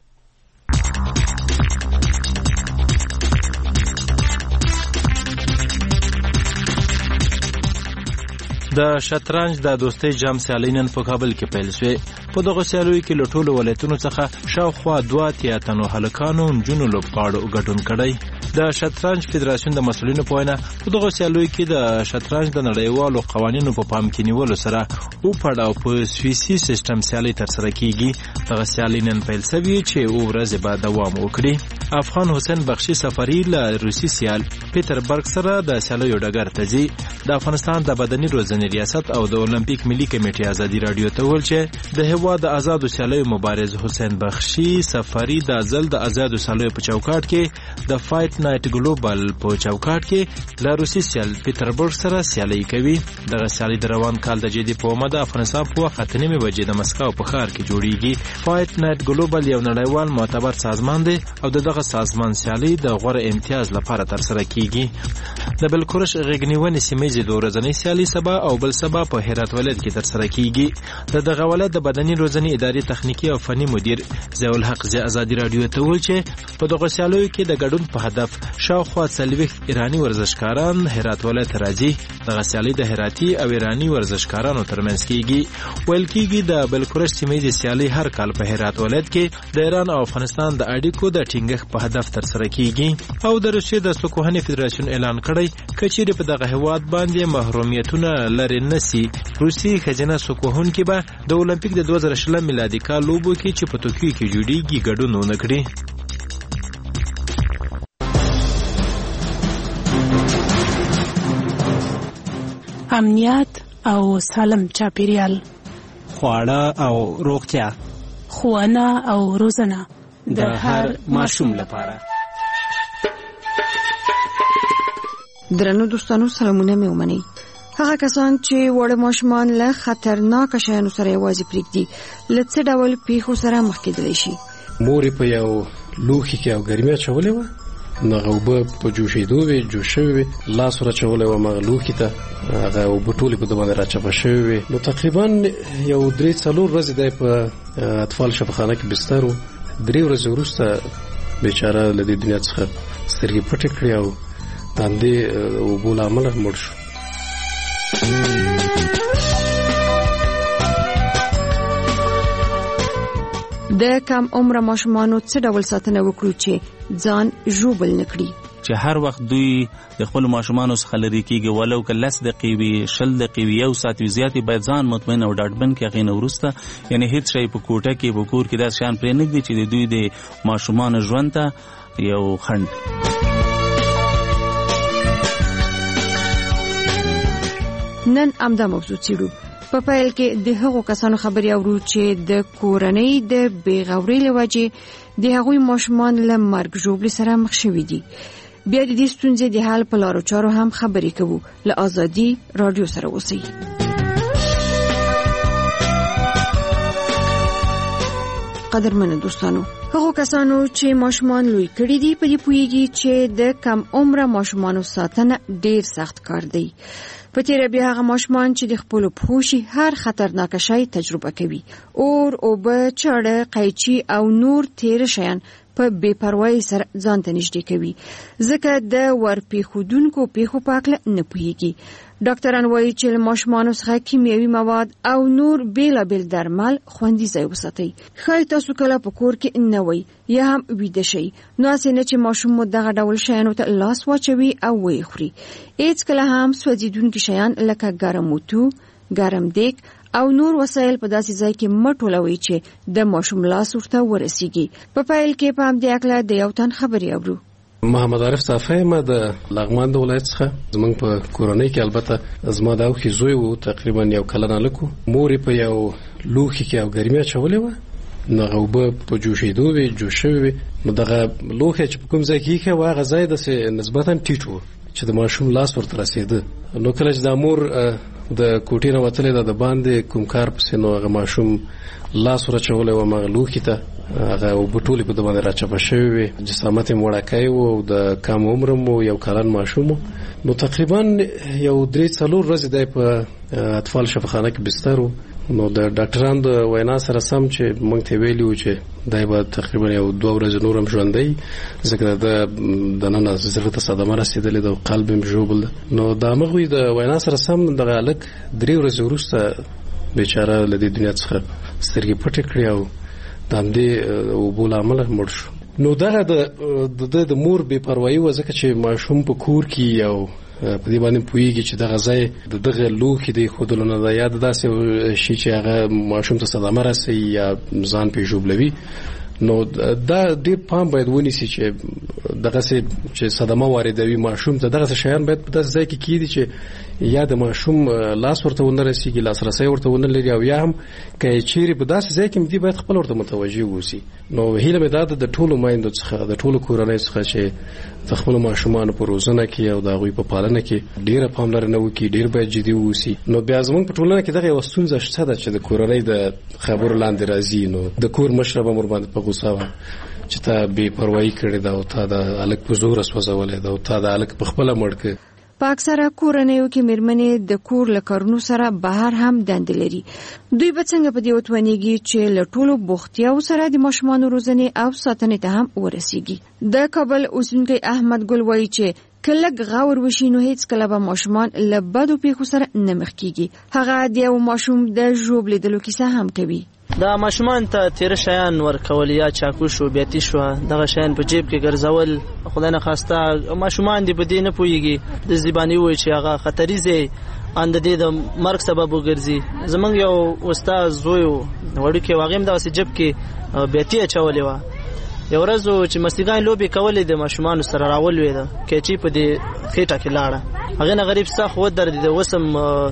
د شطرنج د دوستۍ جام سیالۍ نن په کابل کې پیل شوې. په دغه سیالیو کې له ټولو ولایتونو څخه شاوخوا 2 تنو هلکانو نجونو لوبغاړو ګډون کړی. د شطرنج فدراسیون د مسؤلینو په وینا په دغه سیالیو کې د شطرنج د نړیوالو قوانینو په پام کې نیولو سره او پړاو په سویسي سیستم سیالۍ ترسره کیږي. دغه سیالۍ نن پیل شوې چې او ورځې به دوام وکړي. افغان حسین بخشي سفری له روسي سیال پیټربرګ سره د سیالیو ډګر ته ځي. د افغانستان د بدني روزنې ریاست او د اولمپیک ملي کمیټې آزادي راډیو ته ویل چې د هیواد د آزادو سیالیو مبارز حسین بخشي سفری د ځل د آزادو سیالیو په چوکاټ کې د فایټ نایټ ګلوبل په چوکاټ کې له روسي سیال پیټربرګ سره سیالي کوي. دغه سیالي د روان کال د جدي په مده افغانستان په وخت 9 بجې د مسکو په ښار کې جوړیږي. فایټ نایټ ګلوبل یو نړیوال معتبر سازمان دی او دغه سازمان سیالي د غوړه امتیاز لپاره ترسره کیږي. د بلکورش غېګنیونې سیمې د ورځنۍ سیالي سبا او بل سبا په هرات ولایت کې ترسره کیږي. دغه ولایت د بدني روزنې ادارې تخنیکی او فني مدیر ضیاء الحق آزادي راډیو ته ویل چې په دغه سیالیو کې د ګډون په هدف شاوخوا 40 ایرانی ورزشکاران هرات ولایت راځي. دغه سیالي د هراتي او ایرانی ورزشکارانو ترمنځ کیږي. ویل کیږي د بلکورش سیمې سیالي هر کال په هرات ولایت کې د ایران او افغانستان د اړیکو د ټینګښت په هدف ترسره کیږي. او د روسیې د سکوهنې فدراسیون اعلان کړی کچېرې په دغه هیواد باندې محرومیتونه لري نسی روسي خزینه سکوهونکي به د اولمپیک د 2020 میلادي کال لوبو کې چې په توکیو کې جوړیږي ګډون ونه کړي. امنیت او سالم چاپیریال، خواړه او روغتیا، ښوونه او روزنه د هر ماشوم لپاره. درنو دوستانو سلامونه مې ومنئ. هغه کسان چې وړ ماشومان له خطرناک شیانو سره یوازې پرېږدي له څه ډول پیښو سره مخ کېدلی شي. مور په یو لوښي کې او ګرمي اچولې وه، هغه اوبه په جوشېدو وې، جوش شوې وې، لاس ور اچولی وم هغه لوښي ته، هغه اوبه ټولې په ده باندې راچپه شوې وې. نو تقریبا یو 3-4 ورځې دی په اطفال شفاخانه کې بستر و. 3 ورځې وروسته بیچاره له دې دنیا څخه سترګې پټې کړې او د همدې اوبو له امله مړ شو. د کم عمره ماشومانو څه ډول ساتنه وکړو چې ځان ژوبل نه کړي؟ چې هر وخت دوی د خپل ماشومانو څخه لري کېږي، ولو که 10 دقیقې وي، 20 دقیقې وي، 1 ساعت وي، زیاتې باید ځان مطمئن او ډاډمن کړي. هغې نه وروسته یعنې هېڅ شی په کوټه کې په کور کې داسې شیان پرېنږدي چې د دوی د ماشومانو ژوند ته یو خنډ. نن امدا موضوع څیړو. په پیل کې د هغو کسانو خبرې اورو چې د کورنۍ د بېغورۍ له وجې د هغوی ماشومان له مرګ ژوبلې سره مخ شوي دي. بیا د دې ستونزې د حل په لارو چارو هم خبرې کوو. له آزادي راډیو سره اوسئ. قدرمنو دوستانو، هغو کسانو چې ماشومان لوی کړي دي په دې پوهیږي چې د کم عمره ماشومانو ساتنه ډیر سخت کار دی. په تیره بیا هغه ماشومان چې د خپل پوښي هر خطرناک شی تجربه کوي. اور، اوبه، چاړه، قیچي او نور تیر شیان په بے پروايي سره ځان ته نږدې کوي، ځکه د ورپېښودونکو پیښو په اړه نه پوهیږي. ډاکټران وایي چې له ماشومانو څخه کیمیاوي مواد او نور بیلابیل درمل خوندي ځای وساتئ. ښایي تاسو کله په کور کې نه وئ یا هم ویده شئ، نو هسې نه چې ماشوم مو دغه ډول شیانو ته لاس واچوي او ویې خوري. هېڅکله هم سوځېدونکي شیان لکه ګرم اوتو، ګرم دیګ او نور وسایل په داسې ځای کې مه ټولوئ چې د ماشوم لاس ورته ورسیږي. په پیل کې په همدې هکله د یو تن خبرې اورو. محمد عارف صافی ما د لغمان د ولایت څخه. زمونږ په کورنۍ کې البته زما د اوښې زوی و، تقریبا 1 کلن هلک و. مور په یو لوښي کې او ګرمي اچولې وه، نغه وب په جوشیدو وي جوشوي نو دغه لوخه چې کوم ځای کې هغه ځای د نسبتا ټیټ وو چې د ماشوم لاس ورته رسیده نو کله چې د امور د کوټې نه وتلې د باندې کوم کار پسې نو هغه ماشوم لاس ورچولې و مغلوخي ته هغه وبټولې په دمه راچپه شوی جسامت موړکای وو د کم عمر مو یو کلن ماشوم نو تقریبا یو 3-4 ورځې د په اطفال شفاخانه کې بستر نو د ډاکټرانو د وینا سره سم چې موږ ته ویلو چې دای به تقریبا یو 2 ورځې نورم ژوندۍ ځکه د نن زړه ته صدمه رسیدلې د قلب هم ژوبل نو دا مغوي د وینا سره سم د غالک 3 ورځې وروسته بیچاره له دې دنیا څخه سترګې پټې کړې او د همدې وبول عمله مړ شو نو دا د مور بې پروايي و ځکه چې ماشوم په کور کې یو په دې باندې پوېږي چې دغه ځای دغه لوخي دی خودلو نه دا یاد داسې شي چې هغه ماشوم ته صدمه رسي یا ځان په ژوبلوي نو دا ډېر پام باید ونیسي چې دغه چې صدمه واردوي ماشوم ته دغه شیان باید په داسې ځای کې کېدي چې یا د ماشوم لاس ورته ونه رسیږي لاسرسی ورته ونه لري او یا هم که چیرې په داسې ځای کې دی باید خپل ورته متوجه اوسي نو هیله مې دا د ټولو مایندو څخه د ټولو کورنۍ څخه چې د خپل ماشومان په روزنه کې او د هغوی په پالنه کې ډیره پاملرنه وکړي ډیر باید جدي اوسي نو بیا زموږ په ټولنه کې دغه یو ستونزه شته ده چې د کورنۍ د خبرو لاندې راځي نو د کور مشر به مور باندې په غوسه وه چې تا بې پروايي کړې ده او تا د هلک په زوره سوځولې ده او تا د هلک په خپله مړ کړ په اکثره کورنیو کې میرمنې د کور له کارونو سره بهر هم دندې لري دوی به څنګه په دې وتوانیږي چې له ټولو بوختیاو سره د ماشومانو روزنې او ساتنې ته هم ورسیږي د کابل اوسیدونکی احمد ګل وایي چې کله غاور وشي نو هیڅ کله به ماشومان له بدو پیښو سره نه مخ کیږي هغه د یو ماشوم د ژوب لیدلو کیسه هم کوي دا ماشومان ته تیر شیان ورکول یا چاکو شو بیاتی شو دغه شیان په جیب کې ګرځول خدای نه خواسته ماشومان دی په دې نه پويږي د زبانی وای چې هغه خطرېزه اند دې د مرګ سبب وګرځي زمونږ یو استاد زوی وړو کې واغیم د جیب کې بیاتی چولې و یو ورځ چې مستګان لوبي کولې د ماشومان سره راول وې ده کې چې په دې خېټه کې لاړه هغه نه غریب څخه و درد د وسم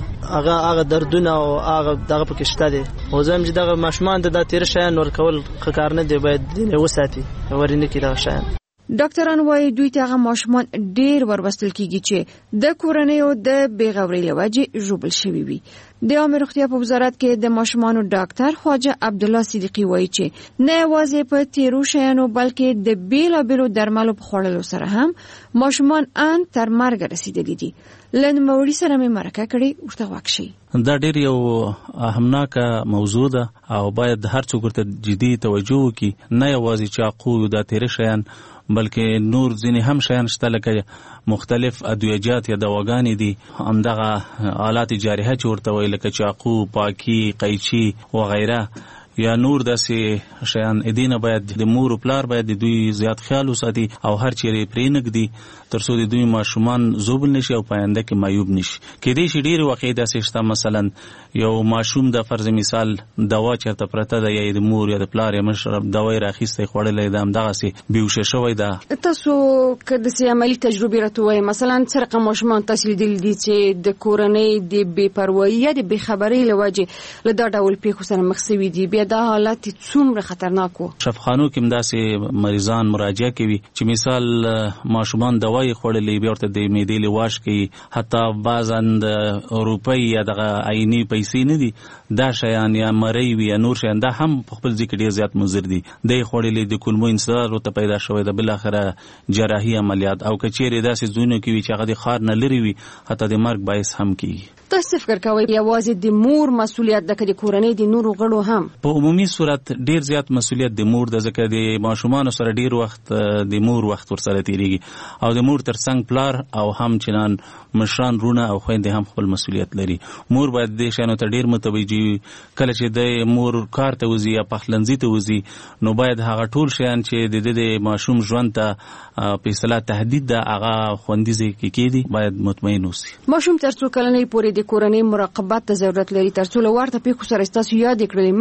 هغه دردونه او هغه دغه پکې شته دي او زم چې دغه ماشومان د تیر شیان ور کول خکار نه دی باید دې وساتي ورنه کې دا شیان ډاکټران وايي دوی ته ماشومان ډیر وربستل کیږي چې د کورنیو د بیغوري لوجه ژوبل شوی وي د عامه روغتیا په وزارت کې د ماشومانو ډاکټر خواجه عبد الله صدیقی وايي چې نه یوازې په تیرو شیانو بلکې د بیلابیلو درملو په خوړلو سره هم ماشومان ان تر مرګ رسیدلي دي لن موري سره مې مرکه کړې ورته واکشي دا ډیر یو اهمناکه موضوع ده او باید هر څوک ته جدي توجه وکړي نه یوازې چاقو د تیر شیان بلکې نور ځینې هم شیان شته لکه مختلف ادویجات یا دواګانې دي همدغه آلات جارحه چې ورته وایي لکه چاقو پاکی قیچي وغیره یا نور داسې شیان ادینه باید د مور او پلار باید د دوی زیات خیال وساتي او هر چیرې پرې نږدي تر څو د دوی ماشومان زوبل نشي او پاینده کې معیوب نشي کېدای شي ډېر واقع داسې شته مثلا یو ماشوم د فرض مثال دوا چرته پرته ده یا د مور یا د پلار یا مشر دوايي راخیسته خوړلې ده همدغسې بیوشه شوی ده تاسو که داسې عملي تجربې راته وایي مثلا څرقه ماشومان تاسو لیدلي دي چې د کورنۍ د بې پروایي یا د بې خبرۍ له وجې له دا ډول پیښو سره مخ شوي دي بیا دا حالت څومره خطرناک وو شفاخانو کې داسې مریضان مراجعه کوي چې مثال ماشومان دوايي خوړلې بیا ورته د معدې لواش کوي حتی بعضاً د روپۍ یا دغه عیني پیسې نه دي دا شیان یا مری وي یا نور شیان دا هم په خپل ځکه ډیر زیات مضر دي د خوړلې د کولمو انسداد ورته پیدا شوی د بل اخره جراحي عملیات او کچېره داسې زونه کوي چې هغه د خار نه لري وي حتی د مرګ باعث هم کیږي تاسو فکر کوئ یوازې د مور مسولیت د کورنۍ د نورو غړو هم په عمومي صورت ډیر زیات مسولیت د مور د ځکه د ماشومان سره ډیر وخت د مور وخت ورسره تیریږي او د مور ترڅنګ پلار او هم چنان مشران رونه او خويندې هم خپل مسولیت لري مور باید د شانو ته ډیر متوجي کله چې د مور کار ته وزي یا پخلنځي ته وزي نو باید هغه ټول شیان چې د ماشوم ژوند ته په اصطلاح تهدید د هغه خوندیزي کې کېدي باید مطمئن اوسي ماشوم تر څو کلنې پورې د کورنۍ مراقبت ته ضرورت لري تر څو ورته پیښو سره تاسو یاد کړئ مخ نسی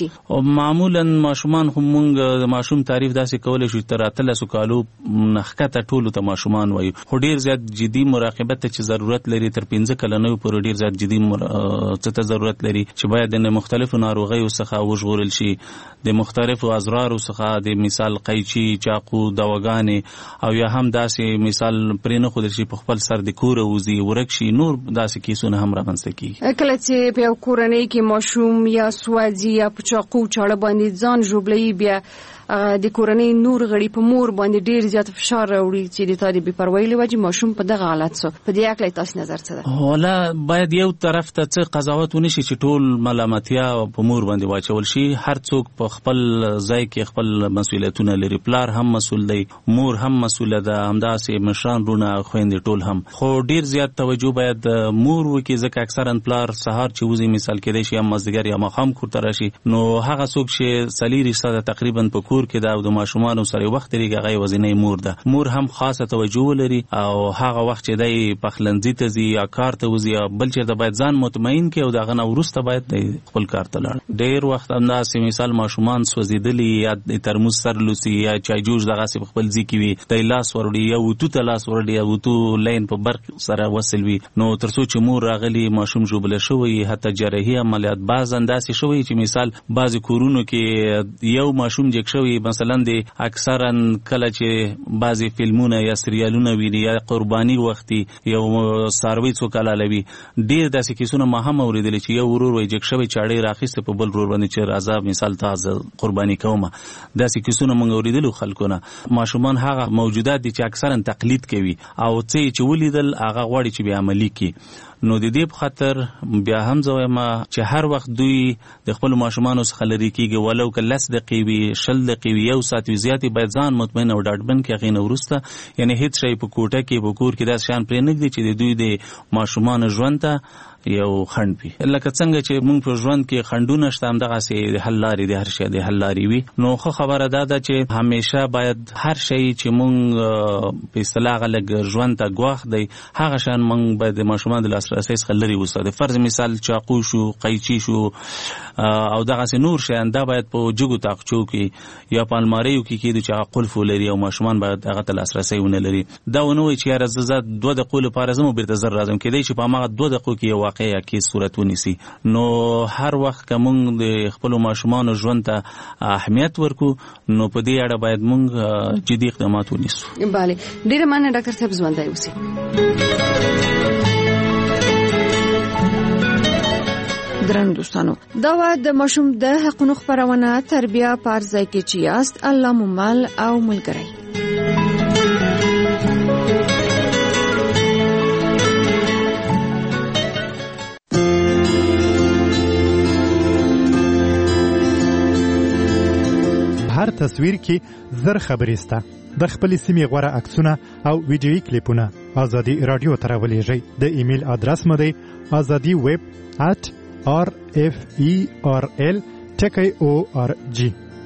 کیږي؟ معمولا ماشومان خو مونږ د ماشوم تعریف داسې کولای شو تر 13 کالو نخکته ټولو ته ماشومان وایو، خو ډیر زیات جدي مراقبت ته چې ضرورت لري تر 15 کلنو پورې ډیر زیات جدي ته ضرورت لري چې باید د مختلفو ناروغیو څخه وژغورل شي، د مختلفو اضرارو څخه د مثال قیچي، چاقو، دواګانې او یا هم داسې مثال پرې نه ښودل شي په خپل سر د کوره وځي ورک شي، نور داسې کیسونه هم رامنځته کیږي. کله چې په یو کورنۍ کې ماشوم یا سوځي یا په چاقو چاړه باندې ځان ژوبلوي، بیا د کورنۍ نور غړي په مور باندې ډیر زیات فشار راوړي چې د تاري بې پروايي لوجه ماشوم په دغه حالت سو. په دې اړه تاسو نظر څه ده؟ ولا باید یو طرف ته څه قضاوت ونشي چې ټول ملامتیا په مور باندې واچول شي. هر څوک په خپل ځای کې خپل مسؤلیتونه لري، پلار هم مسؤل دی، مور هم مسؤله ده، همداسې مشران رونه خويندې ټول هم، خو ډیر زیات توجه باید مور وکړي ځکه اکثرا پلار سهار چې وځي مثال کېدای شي یا مازدیګر یا ماښام کور ته راشي، نو هغه څوک چې سلیری ساده تقریبا په کور کې دا د ماشومان سره وخت لري هغه وزینې مور ده. مور هم خاصه توجه ولري او هغه وخت چې دای پخلنځي ته ځي یا کار ته وځي یا بل چیرته باید ځان مطمئن کړي او دغه نه وروسته باید خپل کار ته لاړ. ډیر وخت انداسې مثال ماشومان سوځیدلی یا د ترموز سر لوسی یا چای جوش دغه په خپل ځي کې وي، د لاس وروړي یا وتو ته لاس وروړي یا وتو لین په برق سره وصل وي، نو ترڅو چې مور راغلی ماشوم جوبل شوی حتی جراحي عملیات باز انداسې شوی چې مثال بعض کورونو کې یو ماشوم جګ شوی مثلا د اکثرا کله چې بعضی فلمونه یا سریالونه ویني یا قرباني وختي یو ساروي څوک لالوي، ډیر داسې کیسونه ما هم اوریدل چې یو ورور وي جګ شوی چاړې راخسته په بل ورور باندې چې راځه مثال تاسو قرباني کومه، داسې کیسونه موږ اوریدل خلکونه. ماشومان هغه موجودات دي چې اکثرا تقلید کوي او چې ولیدل هغه غواړي چې به عملي کړي. نو د دې په خاطر بیا هم زویم چې هر وخت دوی د خپل ماشومانو څخه لري کیږي ولو که 10 دقیقې وي 20 دقیقې وي یو ساعت وي زیاتې باید ځان مطمئن او ډاډمن کړي هغې نه وروسته یعنی هیڅ شی په کوټه کې په کور کې داسې شیان پرېنږدي چې د دوی د ماشومانو ژوند ته یو خنډ وي. لکه څنګه چې موږ په ژوند کې خنډونه شته همدغسې د حل لارې د هر شی د حل لارې وي. نو ښه خبره دا ده چې همیشه باید هر شی چې موږ په اصطلاح لږ ژوند ته ګواښ دی هغه شیان موږ باید د ماشومانو د لاسرسۍ څخه لرې وساتو. فرض مثال چاقو شو، قیچي شو او دغسې نور شیان دا باید په جګو تاقچو کې یا په الماریو کې کېږي چې هغه قلف ولري او ماشومان باید هغه ته لاسرسی ونه لري. دا ونه وایي چې یاره زه 2 دقیقو لپاره ځم او بېرته زر راځم، کېدای شي په هماغه 2 دقیقو کې یو واقعیا کې صورت ونیسي. نو هر وخت که موږ د خپلو ماشومانو ژوند ته اهمیت ورکو نو په دې اړه باید موږ جدي اقدامات ونیسو. بله ډېره مننه ډاکټر صاحب، ژوندی اوسئ. درنو دوستانو، دا و د ماشوم د حقونو خپرونه تربیه په هر ځای کې چې یاست الله مو مل او ملګری. هر تصویر کې زر خبرې سته. د خپل سیمې غوره عکسونه او ویډیویي کلیپونه ازادي رادیو ته راولېږئ. د ایمیل ادرس مو دی azadi@rferl.org.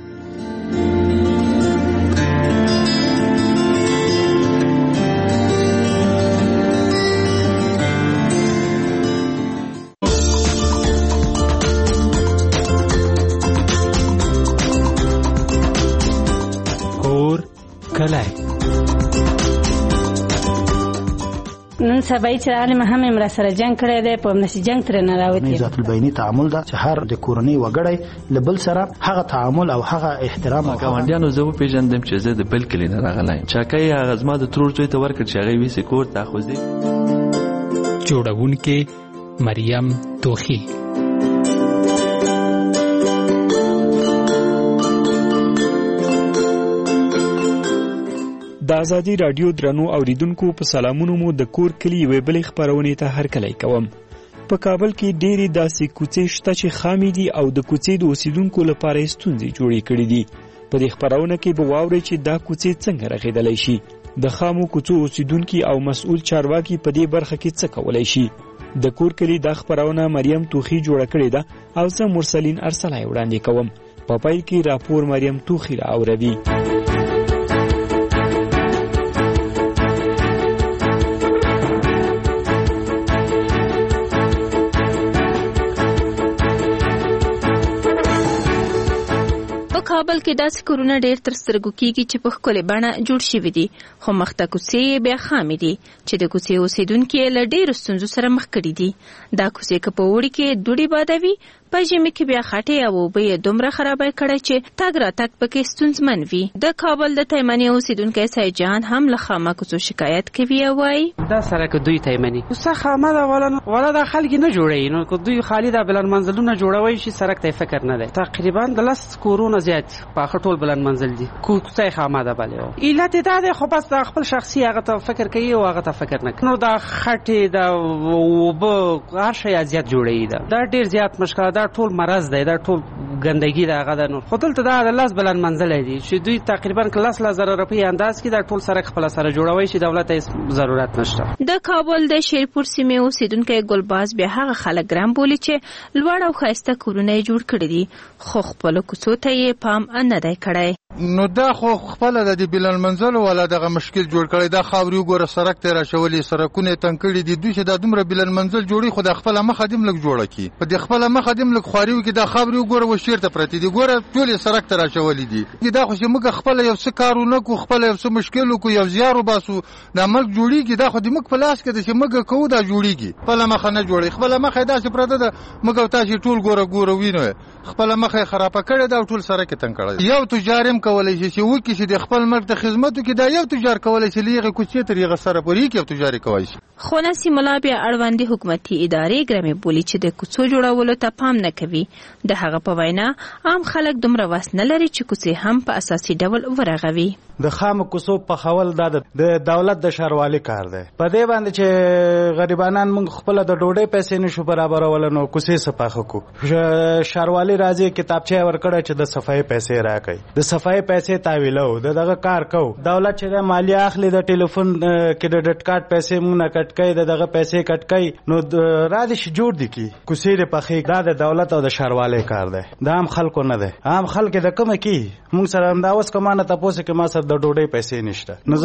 نن سبا چې عالم هم امر سره جنگ کړی دی په نشي جنگ تر نه راوتی. ذات البینی تعامل دا چې هر د کورنۍ وګړی لبل سره هغه تعامل او هغه احترام او ګاونډیانو زه پیژندم چې زه د بل کلی نه راغلی چاکای هغه زما د ترور څوی ته ورکړ چې هغه ویسې کور ته خوځي. جوړونکې مریم توخی. د ازادي رادیو درنو اوریدونکو په سلامونو مو د کور کلی وی بلې خبرونه ته هرکلی کوم. په کابل کې ډېری داسې کوڅې شته چې خامې دي او د کوڅې د اوسیدونکو لپاره ستونزې جوړې کړې دي. په دې خبرونه کې به واورئ چې دا کوڅې څنګه رغېدلی شي، د خامو کوڅو اوسیدونکي او مسؤل چارواکي په دې برخه کې څه کولی شي. د کور کلی دا خبرونه مریم توخی جوړه کړې ده او زه مرسلین ارسلای وړاندې کوم. په پیل کې راپور مریم توخی را اوروي. کابل کې داسې کورونه ډېر تر سترګو کېږي چې په ښکلې بڼه جوړ شوي دي، خو مخته کوڅې بیا خامې دي چې د کوڅې اوسېدونکي له ډېرو ستونزو سره مخ کړي دي. دا کوڅې که په اوړي کې دوړې بادوي، په ژمي کې بیا خټې او اوبه یې دومره خرابه کړی چې تګ راتګ پکې ستونزمن وي. د کابل د تیمنې اوسېدونکی سید جان هم له خامه کوڅو شکایت کوي او وایي دا سړک دوی تیمنې کوڅه خامه ده، ولا دا خلک نه جوړوي، نو که دوی خالي دا بلند منزلونه جوړوي شي سړک ته فکر نه دی. تقریبا د 10 کورونه زیات په ټول بلند منزل دي، کوڅه خامه ده. بلې علت دا دی خو بس د خپل شخصي هغه ته فکر کوي او هغه ته فکر نه کوي. نو دا خټې دا اوبه هر شی زیات جوړوي، دا ډېر زیات مشکل، دا ټول مرض دی، دا ټول ګندګي ده هغه ده. نو خو دلته دا د 10 بلند منزل دی چې دوی تقریبا 10,000 روپۍ انداز کې دا ټول سړک خپل سره جوړوي چې دولت یې ضرورت نشته. د کابل د شیرپور سیمې اوسېدونکی ګلباز بیا هغه خلک ګرم بولي چې لوړ او ښایسته کورونه یې جوړ کړي دي، خو خپلو کوڅو ته یې پام نه دی کړی. نو دا خو خپل د بلند منزل ولا دغه مشکل جوړ کړی، دا خاوري وګوره سړک ته راچولي، سړکونه تنګ کړي دي. دوی چې دا دومره بلند منزل جوړي خو د خپل مخه دیم لګ جوړه کی، په د خپل مخه دیم لګ خواريو کې دا خاوري وګوره وشیر ته پرتی دي، ګوره ټول سړک ته راچولي دي. دا خو چې موږ خپل یو څه کارونه کو، خپل یو څه مشکل کو، یو زیارو باسو، دا ملک جوړیږي. دا خو د موږ په لاس کې د چې موږ کوو دا جوړیږي، خپل مخه نه جوړي، خپل مخه دا چې پرته ده موږ تاسو ټول ګوره وینو، خپل مخه خرابه کړي دا ټول سړک تنګ کړي. یو تجارم کولای شي چې چې د خپل ملک د خدماتو کې دا یو تجار کولای شي لیغه کوڅې تر یغه سره پوری کې تجاري کوي شي. خو نسیم الله بیا اړوندې حکومتي ادارې ګرمې بولی چې د کوڅو جوړولو ته پام نه کوي. د هغه په وینا عام خلک دومره وس نه لري چې کوڅې هم په اساسي ډول ورغوي. د خام کوڅو په خول د دولت د شاروالي کار دی، په دې باندې چې غریبانان موږ خپل د ډوډۍ پیسې نشو برابرول نو کوڅې صفاخه کو. شاروالي راځي کتابچه ورکړه چې د صفای پیسې راکړي، د صفای پیسې تاویلو دغه کار کو. دولت چې د مالیه اخلي د ټلیفون کریډټ کارت پیسې مونږ نه کټ کوي، دغه پیسې کټ کوي، نو را دي شي جوړ دي کی کوڅې په خې. دا د دولت او د شاروالي کار دی، د عام خلکو نه دی. عام خلک د کومه کی موږ سره انداوس کمانه تاسو کې ما سره د ډوډۍ پیسې نشته، نو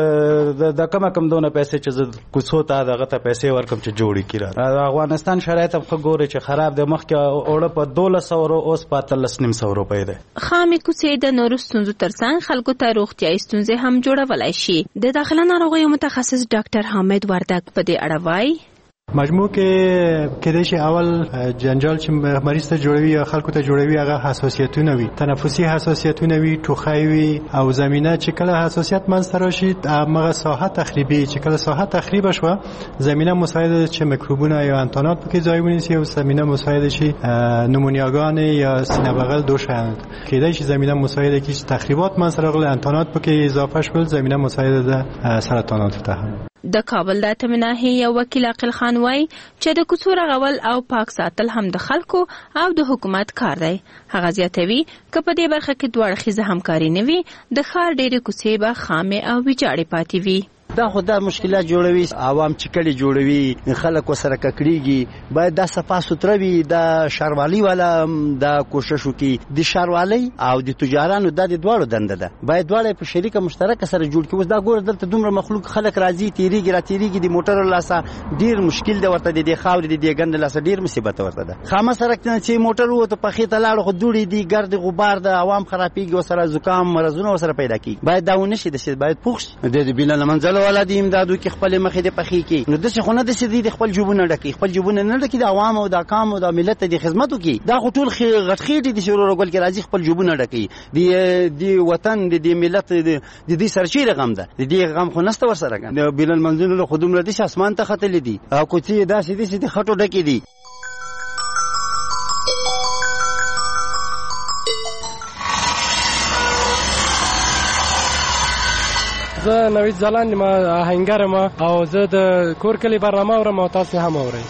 زه د کم دونه پیسې چې زه کوڅو ته دغه ته پیسې ورکم چې جوړی کړه. افغانستان شرایط هم ګوري چې خراب دی، مخکې اوړه په 1200 اوس په 1300 روپۍ دی. خامې کوڅې د نورو ستونزو ترڅنګ خلکو ته روغتیايي ستونزې هم جوړولای شي. د داخله ناروغیو متخصص ډاکټر حامد وردک په دې اړه وایي مجموع کې کېدای شي اول جنجال چې مریض ته جوړوي یا خلکو ته جوړوي هغه حساسیتونه وي، تنفسي حساسیتونه وي، ټوخی وي، او زمینه چې کله حساسیت منځته راشي هغه ساحه تخریبي، چې کله ساحه تخریب شوه زمینه مساعده چې میکروبونه یا انتانات پکې ځای ونیسي او زمینه مساعده شي نمونیاګان یا سینه بغل دوشند. کېدای شي زمینه مساعده کې تخریبات منځته راغلي، انتانات پکې اضافه شول، زمینه مساعده ده سرطانات ته هم. د کابل د اتمناهي یو وکیل عقل خان وای چې د کوڅو رغول او پاک ساتل هم د خلکو او د حکومت کار دی. هغه زیاتوي چې په دې برخه کې دوه اړخیزه همکاري نه وي د ښار ډېرې کوڅې به خامې او ویجاړې پاتې وي. دا خو دا مشکلات جوړوي، عوام چې کړي جوړوي، خلک وسره ککړيږي، باید دا صفا سوتره وي. دا شاروالي والا دا کوشش وکړي، د شاروالي او د تجارانو د دواړو دنده ده، باید دواړه په شریکه مشترکه سره جوړ کړي. اوس دا ګور دلته دومره مخلوق خلک راځي تیریږي را تیریږي، د موټر لاسه ډیر مشکل دی ورته، د خاورې د ګند لاسه ډیر مصیبت ورته ده. خامه سړک ته چې موټر وته په خېته لاړ خو دوړي دي، ګرد غبار د عوام خرابېږي، وسره زکام مرزونه وسره پیدا کیږي. باید دا ونشي، د شي باید پوښ د بلند منزل ولا د امدادو کې خپل مخې د پخې کې، نو د څه خونه د سې د خپل جوبونه ډکې، خپل جوبونه نه ډکې د عوام او د کام او د ملت د خدماتو کې. دا ټول غټخېټې د شروع رګول کې راځي خپل جوبونه ډکې، د وطن د ملت د دې سرچې رقم ده، د دې غم خو نسته ورسره کنه. د بلند منزل له خودم ردی اسمان ته خطلې دي او کوڅې داسې دي خټو ډکې دي. زه نوید ځلاند ما آهنګر ما او زه د کور کلی برنامه اورم او تاسو هم اورئ.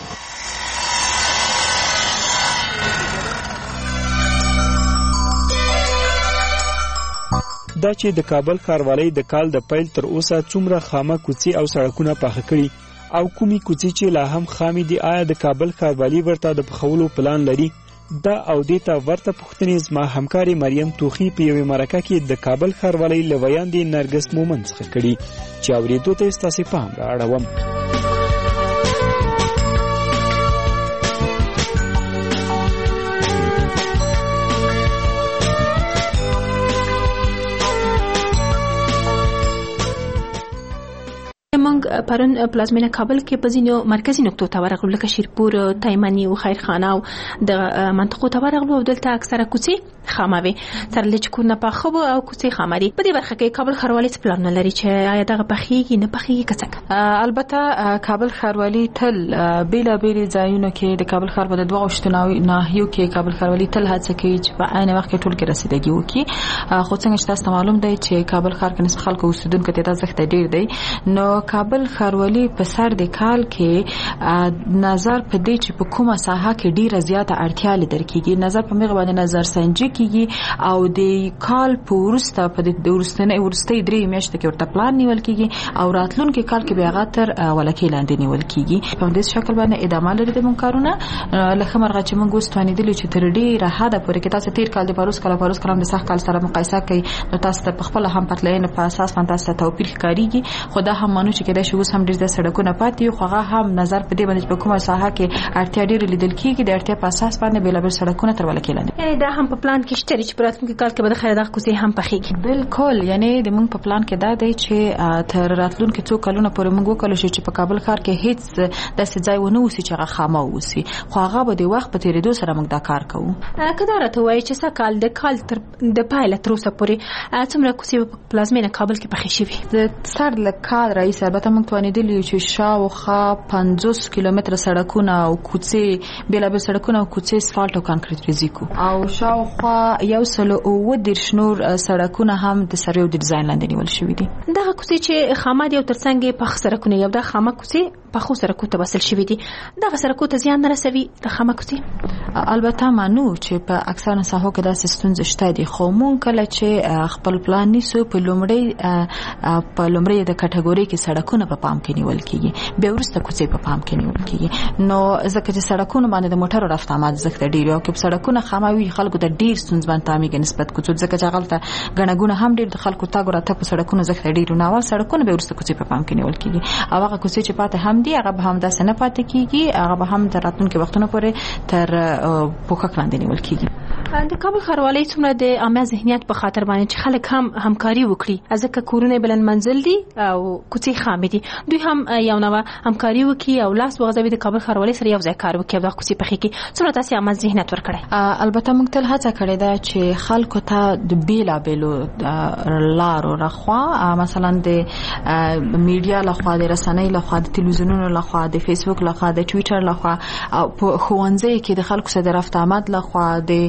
دا چې د کابل ښاروالۍ د کال د پیل تر اوسه څومره خامه کوڅې او سړکونه پاخه کړي او کومي کوڅې چې لا هم خامې دي، آیا د کابل ښاروالۍ ورته د پخولو پلان لري؟ دا او دیتا ورته پوښتنې زما همکاري مریم توخی په یوې مرکه کې د کابل ښاروالۍ له ویاندې نرګس مومند څخه کړي چې اورېدو ته ستاسې پام رااړوم. پرون پلازمینه کابل کې په ځینو مرکزی نقطو ته ورغلو لکه شیرپور، تایمنی او خیرخانه او د منطقو ته ورغلو او دلته اکثره کوڅې خاموي تر لچکونه په خو او کوڅې خامري. په دې برخه کې کابل ښاروالي څه پلان لري چې آیا دغه پخېږي نه پخېږي کڅک؟ البته کابل ښاروالي تل بیلابېل ځایونو کې د کابل ښار په دوه اجتماعي ناحیو کې کابل ښاروالي تل هڅه کوي چې په عین وخت کې ټول کې رسیدګي وکړي. خو څنګه چې تاسو معلوم دی چې کابل ښار کې نسبت خلکو اوسیدونکو ته ځخته ډیر دی، نو کابل ښاروالي په سر د کال کې نظر په دې چې په کومه ساحه کې ډیره زیاته اړتیا لیدل کیږي، نظر په میغه باندې نظر سنجي کیږي او د کال په ورسته په د ورستۍ درې میاشتې کې ورته پلان نیول کیږي او راتلونکي کال کې بیا غتر ولکې لاندې نیول کیږي. په دې شکل باندې ادامه لري د منکارونه لکه مرغه چې موږ وستوانیدل چې تر ډیره حد پورې کې تاسو تیر کال د پاروس کلام د سخت کال سره مقایسه کوي، نو تاسو ته په خپل هم پټلین په اساس باندې تاسو توپیر ښکاریږي. خو دا هم مانو چې کله شو هم ډیر د سړکونو پاتې خو هغه هم نظر په دې باندې په کومه ساحه کې اړتیا ډیر لیدل کیږي، د اړتیا په اساس باندې بیلابل سړکونه تر ولکې لاندې. یعنی دا هم په پلان کې شته چې راتلونکي کال کې به د خیر دغه کوڅې هم پخېږي. بالکل، یعنی د موږ په پلان کې دا دی چې تر راتلونکي څو کلونو پورې موږ وکړو چې په کابل ښار کې هیڅ داسې ځای ونه وسی چې هغه خامه وسی، خو هغه به د وخت په تیریدو سره موږ دا کار کوو. کله راته وایي چې سکال د کال تر د پایله تر اوسه پورې څومره کوڅې په پلازمینه کابل کې پخې شوي؟ د سر له کال رئیس البته موږ توانیدلی چې شاوخوا 50 کیلومتره سړکونه او کوڅې بیلابل سړکونه او کوڅې اسفالټ او کانکریټ ریزیکو او شاوخوا 130 نور سړکونه هم د سروي د ډیزاین لاندې نیول شوي دي. دغه کوڅې چې خامه دي او ترڅنګ په سړکونه یو د خامه کوڅې په خو سړکو ته وصل شوي دي، دغه سړکو ته زیان نه رسوي د خامه کوڅې؟ البته مانو چې په اکثر ساحو کې داسې ستونزې شته دي، خو مونږ کله چې خپل پلان نیسو په لومړی د کټګوري کې سړکونه په پام کې نیول کیږي، بیا وروسته کوڅې په پام کې نیول کیږي. نو ځکه چې سړکونه باندې د موټرو رفت آمد زخته ډیر او کې سړکونه خاموي خلکو ته ډیر ستونزمن تامېږي نسبت کوڅو، ځکه چې غلطه غنګونه هم ډیر د خلکو تاګ راته په سړکونو زخته ډیر نو اول سړکونه به وروسته کوڅې په پام کې نیول کیږي او هغه کوڅې چې پاتې هم دي هغه به هم داسې نه پاتې کیږي، هغه به هم تر راتلونکي وختونو پورې تر پوښښ لاندې نیول کیږي. د کابل ښاروالۍ څومره د عامه ذهنیت په خاطر باندې چې خلک هم همکاري وکړي، ځکه کورونه بلند منزل دي او کوڅې خامې دي، دوی هم یو نوع همکاري وکړي او لاس وغځوي د کابل ښاروالۍ سره یو ځای کار وکړي او د کوڅې پخې کې څومره تاسو عامه ذهنیت ورکړي؟ البته موږ تل هڅه کړې ده چې خلکو ته د بیلابېلو لارو رخوا مثلا د میډیا لخوا، د رسنۍ لخوا، د تلویزیونونو لخوا، د فیسبوک لخوا، د ټویټر لخوا او په ښوونځي کې د خلکو سره د رفت آمد لخوا، د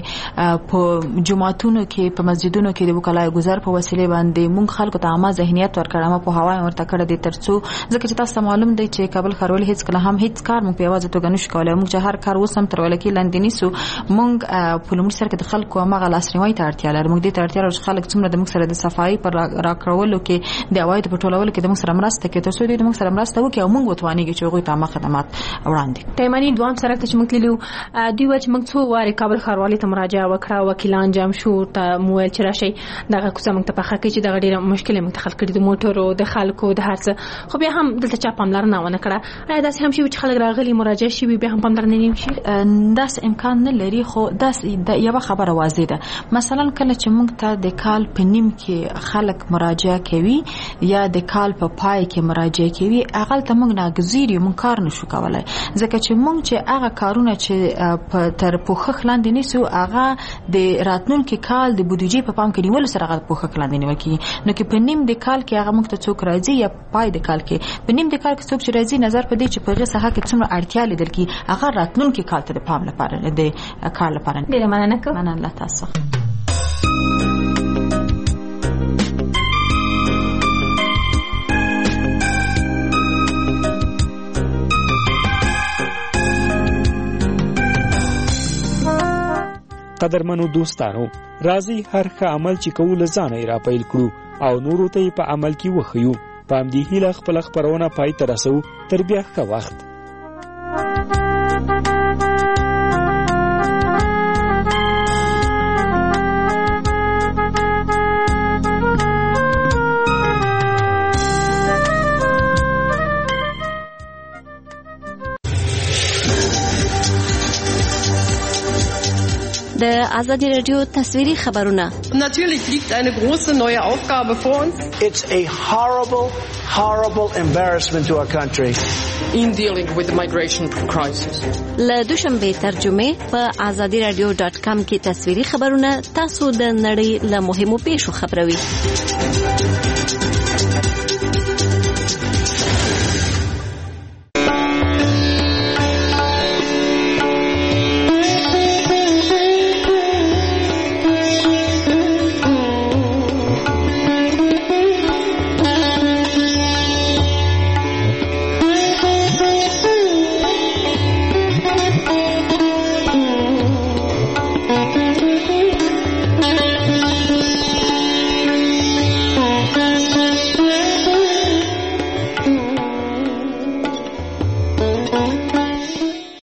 په جماعتونو کې په مسجدونو کې د وکالای گذار په وسیله باندې موږ خلکو ته عامه ذهنیت ورکړم په هوا ورته کړه د ترڅو ځکه چې تاسو معلوم دی چې کابل ښاروالۍ هیڅ کله هم هیڅ کار موږ په یوازې توګه نشو کولای، موږ چې هر کار وسم تر ولکې لاندې نیسو، موږ په لومړي سر کې د خلکو هغه لاسنیوي ته اړتیا لرو، موږ دې ته اړتیا لرو چې خلک څومره د موږ سره د صفایي پر راکړولو کې د عواید په ټولولو کې د موږ سره مرسته کوي، ترڅو دې د موږ سره مرسته وکړي او موږ وتوانیږو چې هغوی ته عامه خدمات وړاندې. تایمنی دوام سره چې موږ تللو دوی چې موږ څو واره کابل ښاروالۍ ته مراجعه وکړه، وکیلان جام شو ته مویل چې راشي دغه کوڅه موږ ته پخه کوي چې دغه ډیره مشکل موږ ته خلک کړي د موټرو د خلکو د هرڅه، خو بیا هم دلته چا پاملرنه ونه کړه. آیا داسې هم شي چې خلک راغلي مراجعه شي بیا هم پاملرنه نه شي؟ داس امکان نه لري، خو داس یو خبره واضح ده. مثلا کله چې موږ ته د کال په نیم کې خلک مراجعه کوي یا د کال په پای کې مراجعه کوي، هغه ته موږ ناګزیر یو موږ کار نشو کولای، ځکه چې موږ چې هغه کارونه چې تر پوښښ لاندې نیسو هغه د راتلونکي کال د بودیجې په پام کې نیول سره هغه پوښښ لاندې نیول کیږي. نو کې په نیم د کال کې هغه موږ ته څوک راځي یا پای د کال کې په نیم د کال کې څوک چې راځي نظر په دې چې په هغه ساحه کې څومره اړتیا لیدل کی هغه راتلونکي کال ته د پام لپاره د کار لپاره. ډیره مننه کوم. مننه تاسو. قدرمنو دوستانو، راځي هر ښه عمل چې کوو ځانه را پیل کړو او نورو ته په عمل کې وښیو. په همدې هیله خپل خبرونه پای ته رسوو. تر بیا ښه وخت. د د آزادي رادیو تصویري خبرونه. Natürlich liegt eine große neue Aufgabe vor uns. It's a horrible embarrassment to our country. In dealing with the migration crisis. له دوشنبه ترجمه په azadiradio.com کې تصویري خبرونه تاسو د نړۍ له مهمو پیښو خبروي.